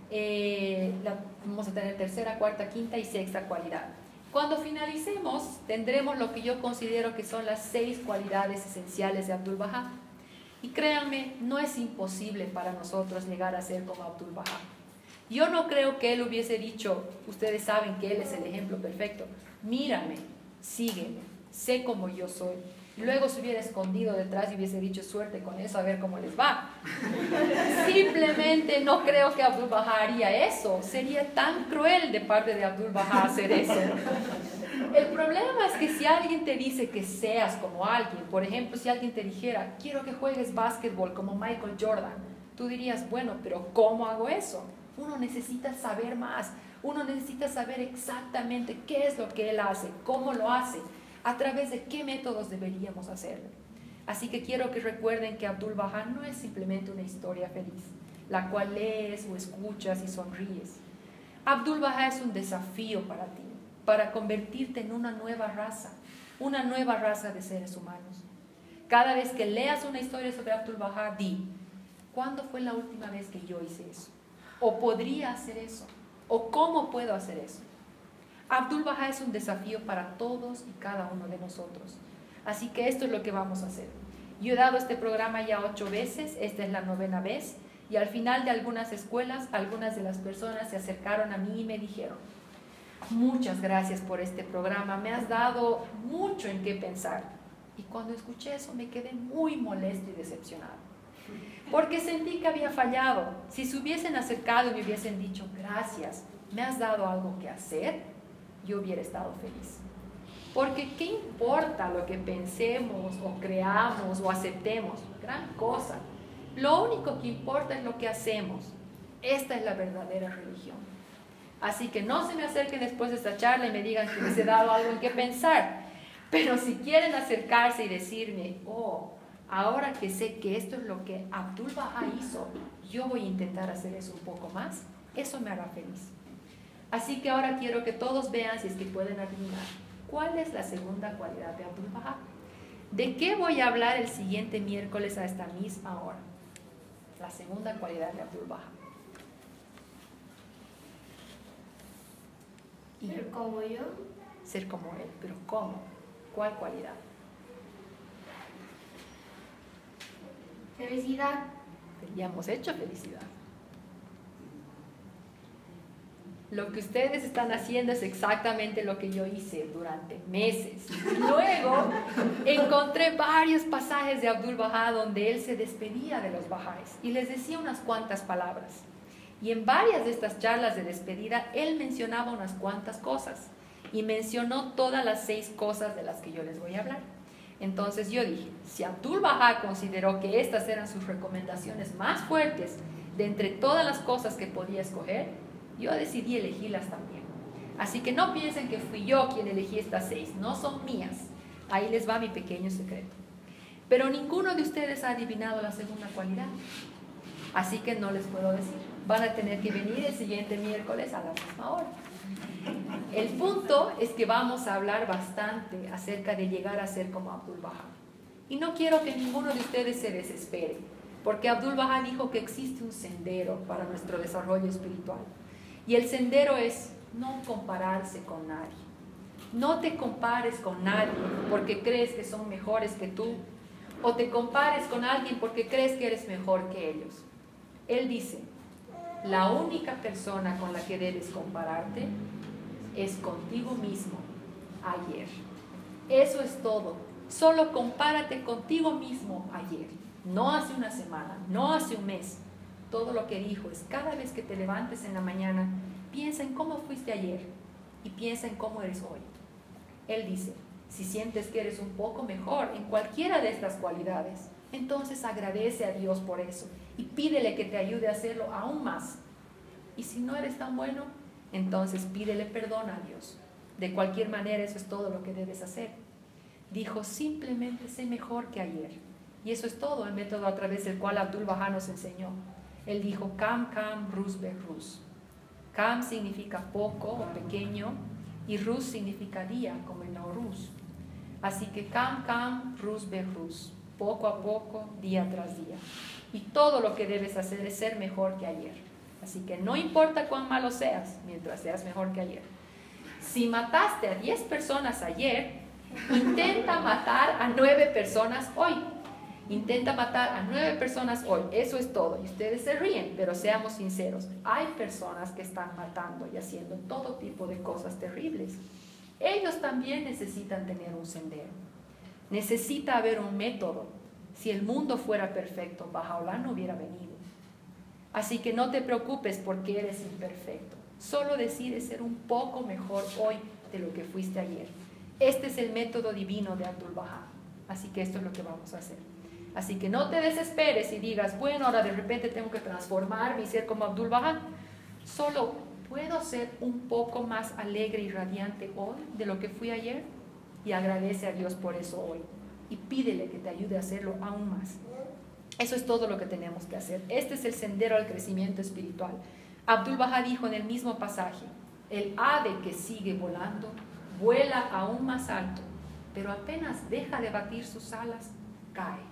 Vamos a tener tercera, cuarta, quinta y sexta cualidad. Cuando finalicemos, tendremos lo que yo considero que son las 6 cualidades esenciales de Abdu'l-Bahá. Y créanme, no es imposible para nosotros llegar a ser como Abdu'l-Bahá. Yo no creo que él hubiese dicho: ustedes saben que él es el ejemplo perfecto, mírame, sígueme, sé como yo soy. Y luego se hubiera escondido detrás y hubiese dicho: suerte con eso, a ver cómo les va. Simplemente no creo que Abdu'l-Bahá haría eso. Sería tan cruel de parte de Abdu'l-Bahá hacer eso. El problema es que si alguien te dice que seas como alguien, por ejemplo, si alguien te dijera: quiero que juegues básquetbol como Michael Jordan, tú dirías: bueno, pero ¿cómo hago eso? Uno necesita saber más, uno necesita saber exactamente qué es lo que él hace, cómo lo hace, a través de qué métodos deberíamos hacerlo. Así que quiero que recuerden que Abdu'l-Bahá no es simplemente una historia feliz, la cual lees o escuchas y sonríes. Abdu'l-Bahá es un desafío para ti, para convertirte en una nueva raza de seres humanos. Cada vez que leas una historia sobre Abdu'l-Bahá, di: ¿cuándo fue la última vez que yo hice eso? ¿O podría hacer eso? ¿O cómo puedo hacer eso? Abdu'l-Bahá es un desafío para todos y cada uno de nosotros. Así que esto es lo que vamos a hacer. Yo he dado este programa ya 8 veces, esta es la 9ª vez, y al final de algunas escuelas, algunas de las personas se acercaron a mí y me dijeron: muchas gracias por este programa, me has dado mucho en qué pensar. Y cuando escuché eso me quedé muy molesto y decepcionado, porque sentí que había fallado. Si se hubiesen acercado y me hubiesen dicho: gracias, me has dado algo que hacer, yo hubiera estado feliz. Porque ¿qué importa lo que pensemos o creamos o aceptemos? Gran cosa. Lo único que importa es lo que hacemos. Esta es la verdadera religión. Así que no se me acerquen después de esta charla y me digan que les he dado algo en qué pensar. Pero si quieren acercarse y decirme: oh, ahora que sé que esto es lo que Abdu'l-Bahá hizo, yo voy a intentar hacer eso un poco más, eso me hará feliz. Así que ahora quiero que todos vean, si es que pueden adivinar, ¿cuál es la segunda cualidad de Abdu'l-Bahá? ¿De qué voy a hablar el siguiente miércoles a esta misma hora? La segunda cualidad de Abdu'l-Bahá. Ser como yo. Ser como él, pero ¿cómo? ¿Cuál cualidad? Felicidad. Ya hemos hecho felicidad. Lo que ustedes están haciendo es exactamente lo que yo hice durante meses. Luego encontré varios pasajes de Abdu'l-Bahá donde él se despedía de los bahá'ís y les decía unas cuantas palabras. Y en varias de estas charlas de despedida, él mencionaba unas cuantas cosas. Y mencionó todas las 6 cosas de las que yo les voy a hablar. Entonces yo dije: si Abdu'l-Bahá consideró que estas eran sus recomendaciones más fuertes de entre todas las cosas que podía escoger, yo decidí elegirlas también. Así que no piensen que fui yo quien elegí estas 6, no son mías. Ahí les va mi pequeño secreto. Pero ninguno de ustedes ha adivinado la segunda cualidad. Así que no les puedo decir. Van a tener que venir el siguiente miércoles a la misma hora. El punto es que vamos a hablar bastante acerca de llegar a ser como Abdu'l-Bahá. Y no quiero que ninguno de ustedes se desespere, porque Abdu'l-Bahá dijo que existe un sendero para nuestro desarrollo espiritual. Y el sendero es no compararse con nadie. No te compares con nadie porque crees que son mejores que tú, o te compares con alguien porque crees que eres mejor que ellos. Él dice: la única persona con la que debes compararte es contigo mismo ayer. Eso es todo. Solo compárate contigo mismo ayer, no hace una semana, no hace un mes. Todo lo que dijo es cada vez que te levantes en la mañana, piensa en cómo fuiste ayer y piensa en cómo eres hoy. Él dice, si sientes que eres un poco mejor en cualquiera de estas cualidades, entonces agradece a Dios por eso y pídele que te ayude a hacerlo aún más. Y si no eres tan bueno, entonces pídele perdón a Dios. De cualquier manera, eso es todo lo que debes hacer. Dijo, simplemente sé mejor que ayer. Y eso es todo el método a través del cual Abdul Baha nos enseñó. Él dijo, Kam Kam Rus Be Rus. Kam significa poco o pequeño y Rus significa día, como en Nauruz. Así que Kam Kam Rus Be Rus. Poco a poco, día tras día. Y todo lo que debes hacer es ser mejor que ayer. Así que no importa cuán malo seas, mientras seas mejor que ayer. Si mataste a 10 personas ayer, intenta matar a 9 personas hoy. Intenta matar a 9 personas hoy. Eso es todo. Y ustedes se ríen, pero seamos sinceros. Hay personas que están matando y haciendo todo tipo de cosas terribles. Ellos también necesitan tener un sendero. Necesita haber un método. Si el mundo fuera perfecto, Baha'u'lláh no hubiera venido. Así que no te preocupes porque eres imperfecto. Solo decides ser un poco mejor hoy de lo que fuiste ayer. Este es el método divino de Abdul Baha. Así que esto es lo que vamos a hacer. Así que no te desesperes y digas, bueno, ahora de repente tengo que transformarme y ser como Abdul Baha. Solo, ¿puedo ser un poco más alegre y radiante hoy de lo que fui ayer? Y agradece a Dios por eso hoy. Y pídele que te ayude a hacerlo aún más. Eso es todo lo que tenemos que hacer. Este es el sendero al crecimiento espiritual. Abdul Baha dijo en el mismo pasaje, el ave que sigue volando, vuela aún más alto, pero apenas deja de batir sus alas, cae.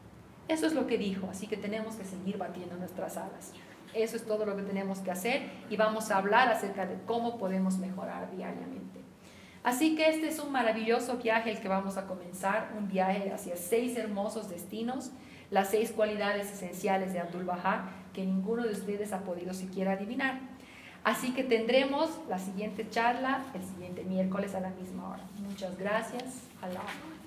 Eso es lo que dijo, así que tenemos que seguir batiendo nuestras alas. Eso es todo lo que tenemos que hacer y vamos a hablar acerca de cómo podemos mejorar diariamente. Así que este es un maravilloso viaje el que vamos a comenzar, un viaje hacia 6 hermosos destinos, las 6 cualidades esenciales de Abdul Baha que ninguno de ustedes ha podido siquiera adivinar. Así que tendremos la siguiente charla el siguiente miércoles a la misma hora. Muchas gracias. Alá.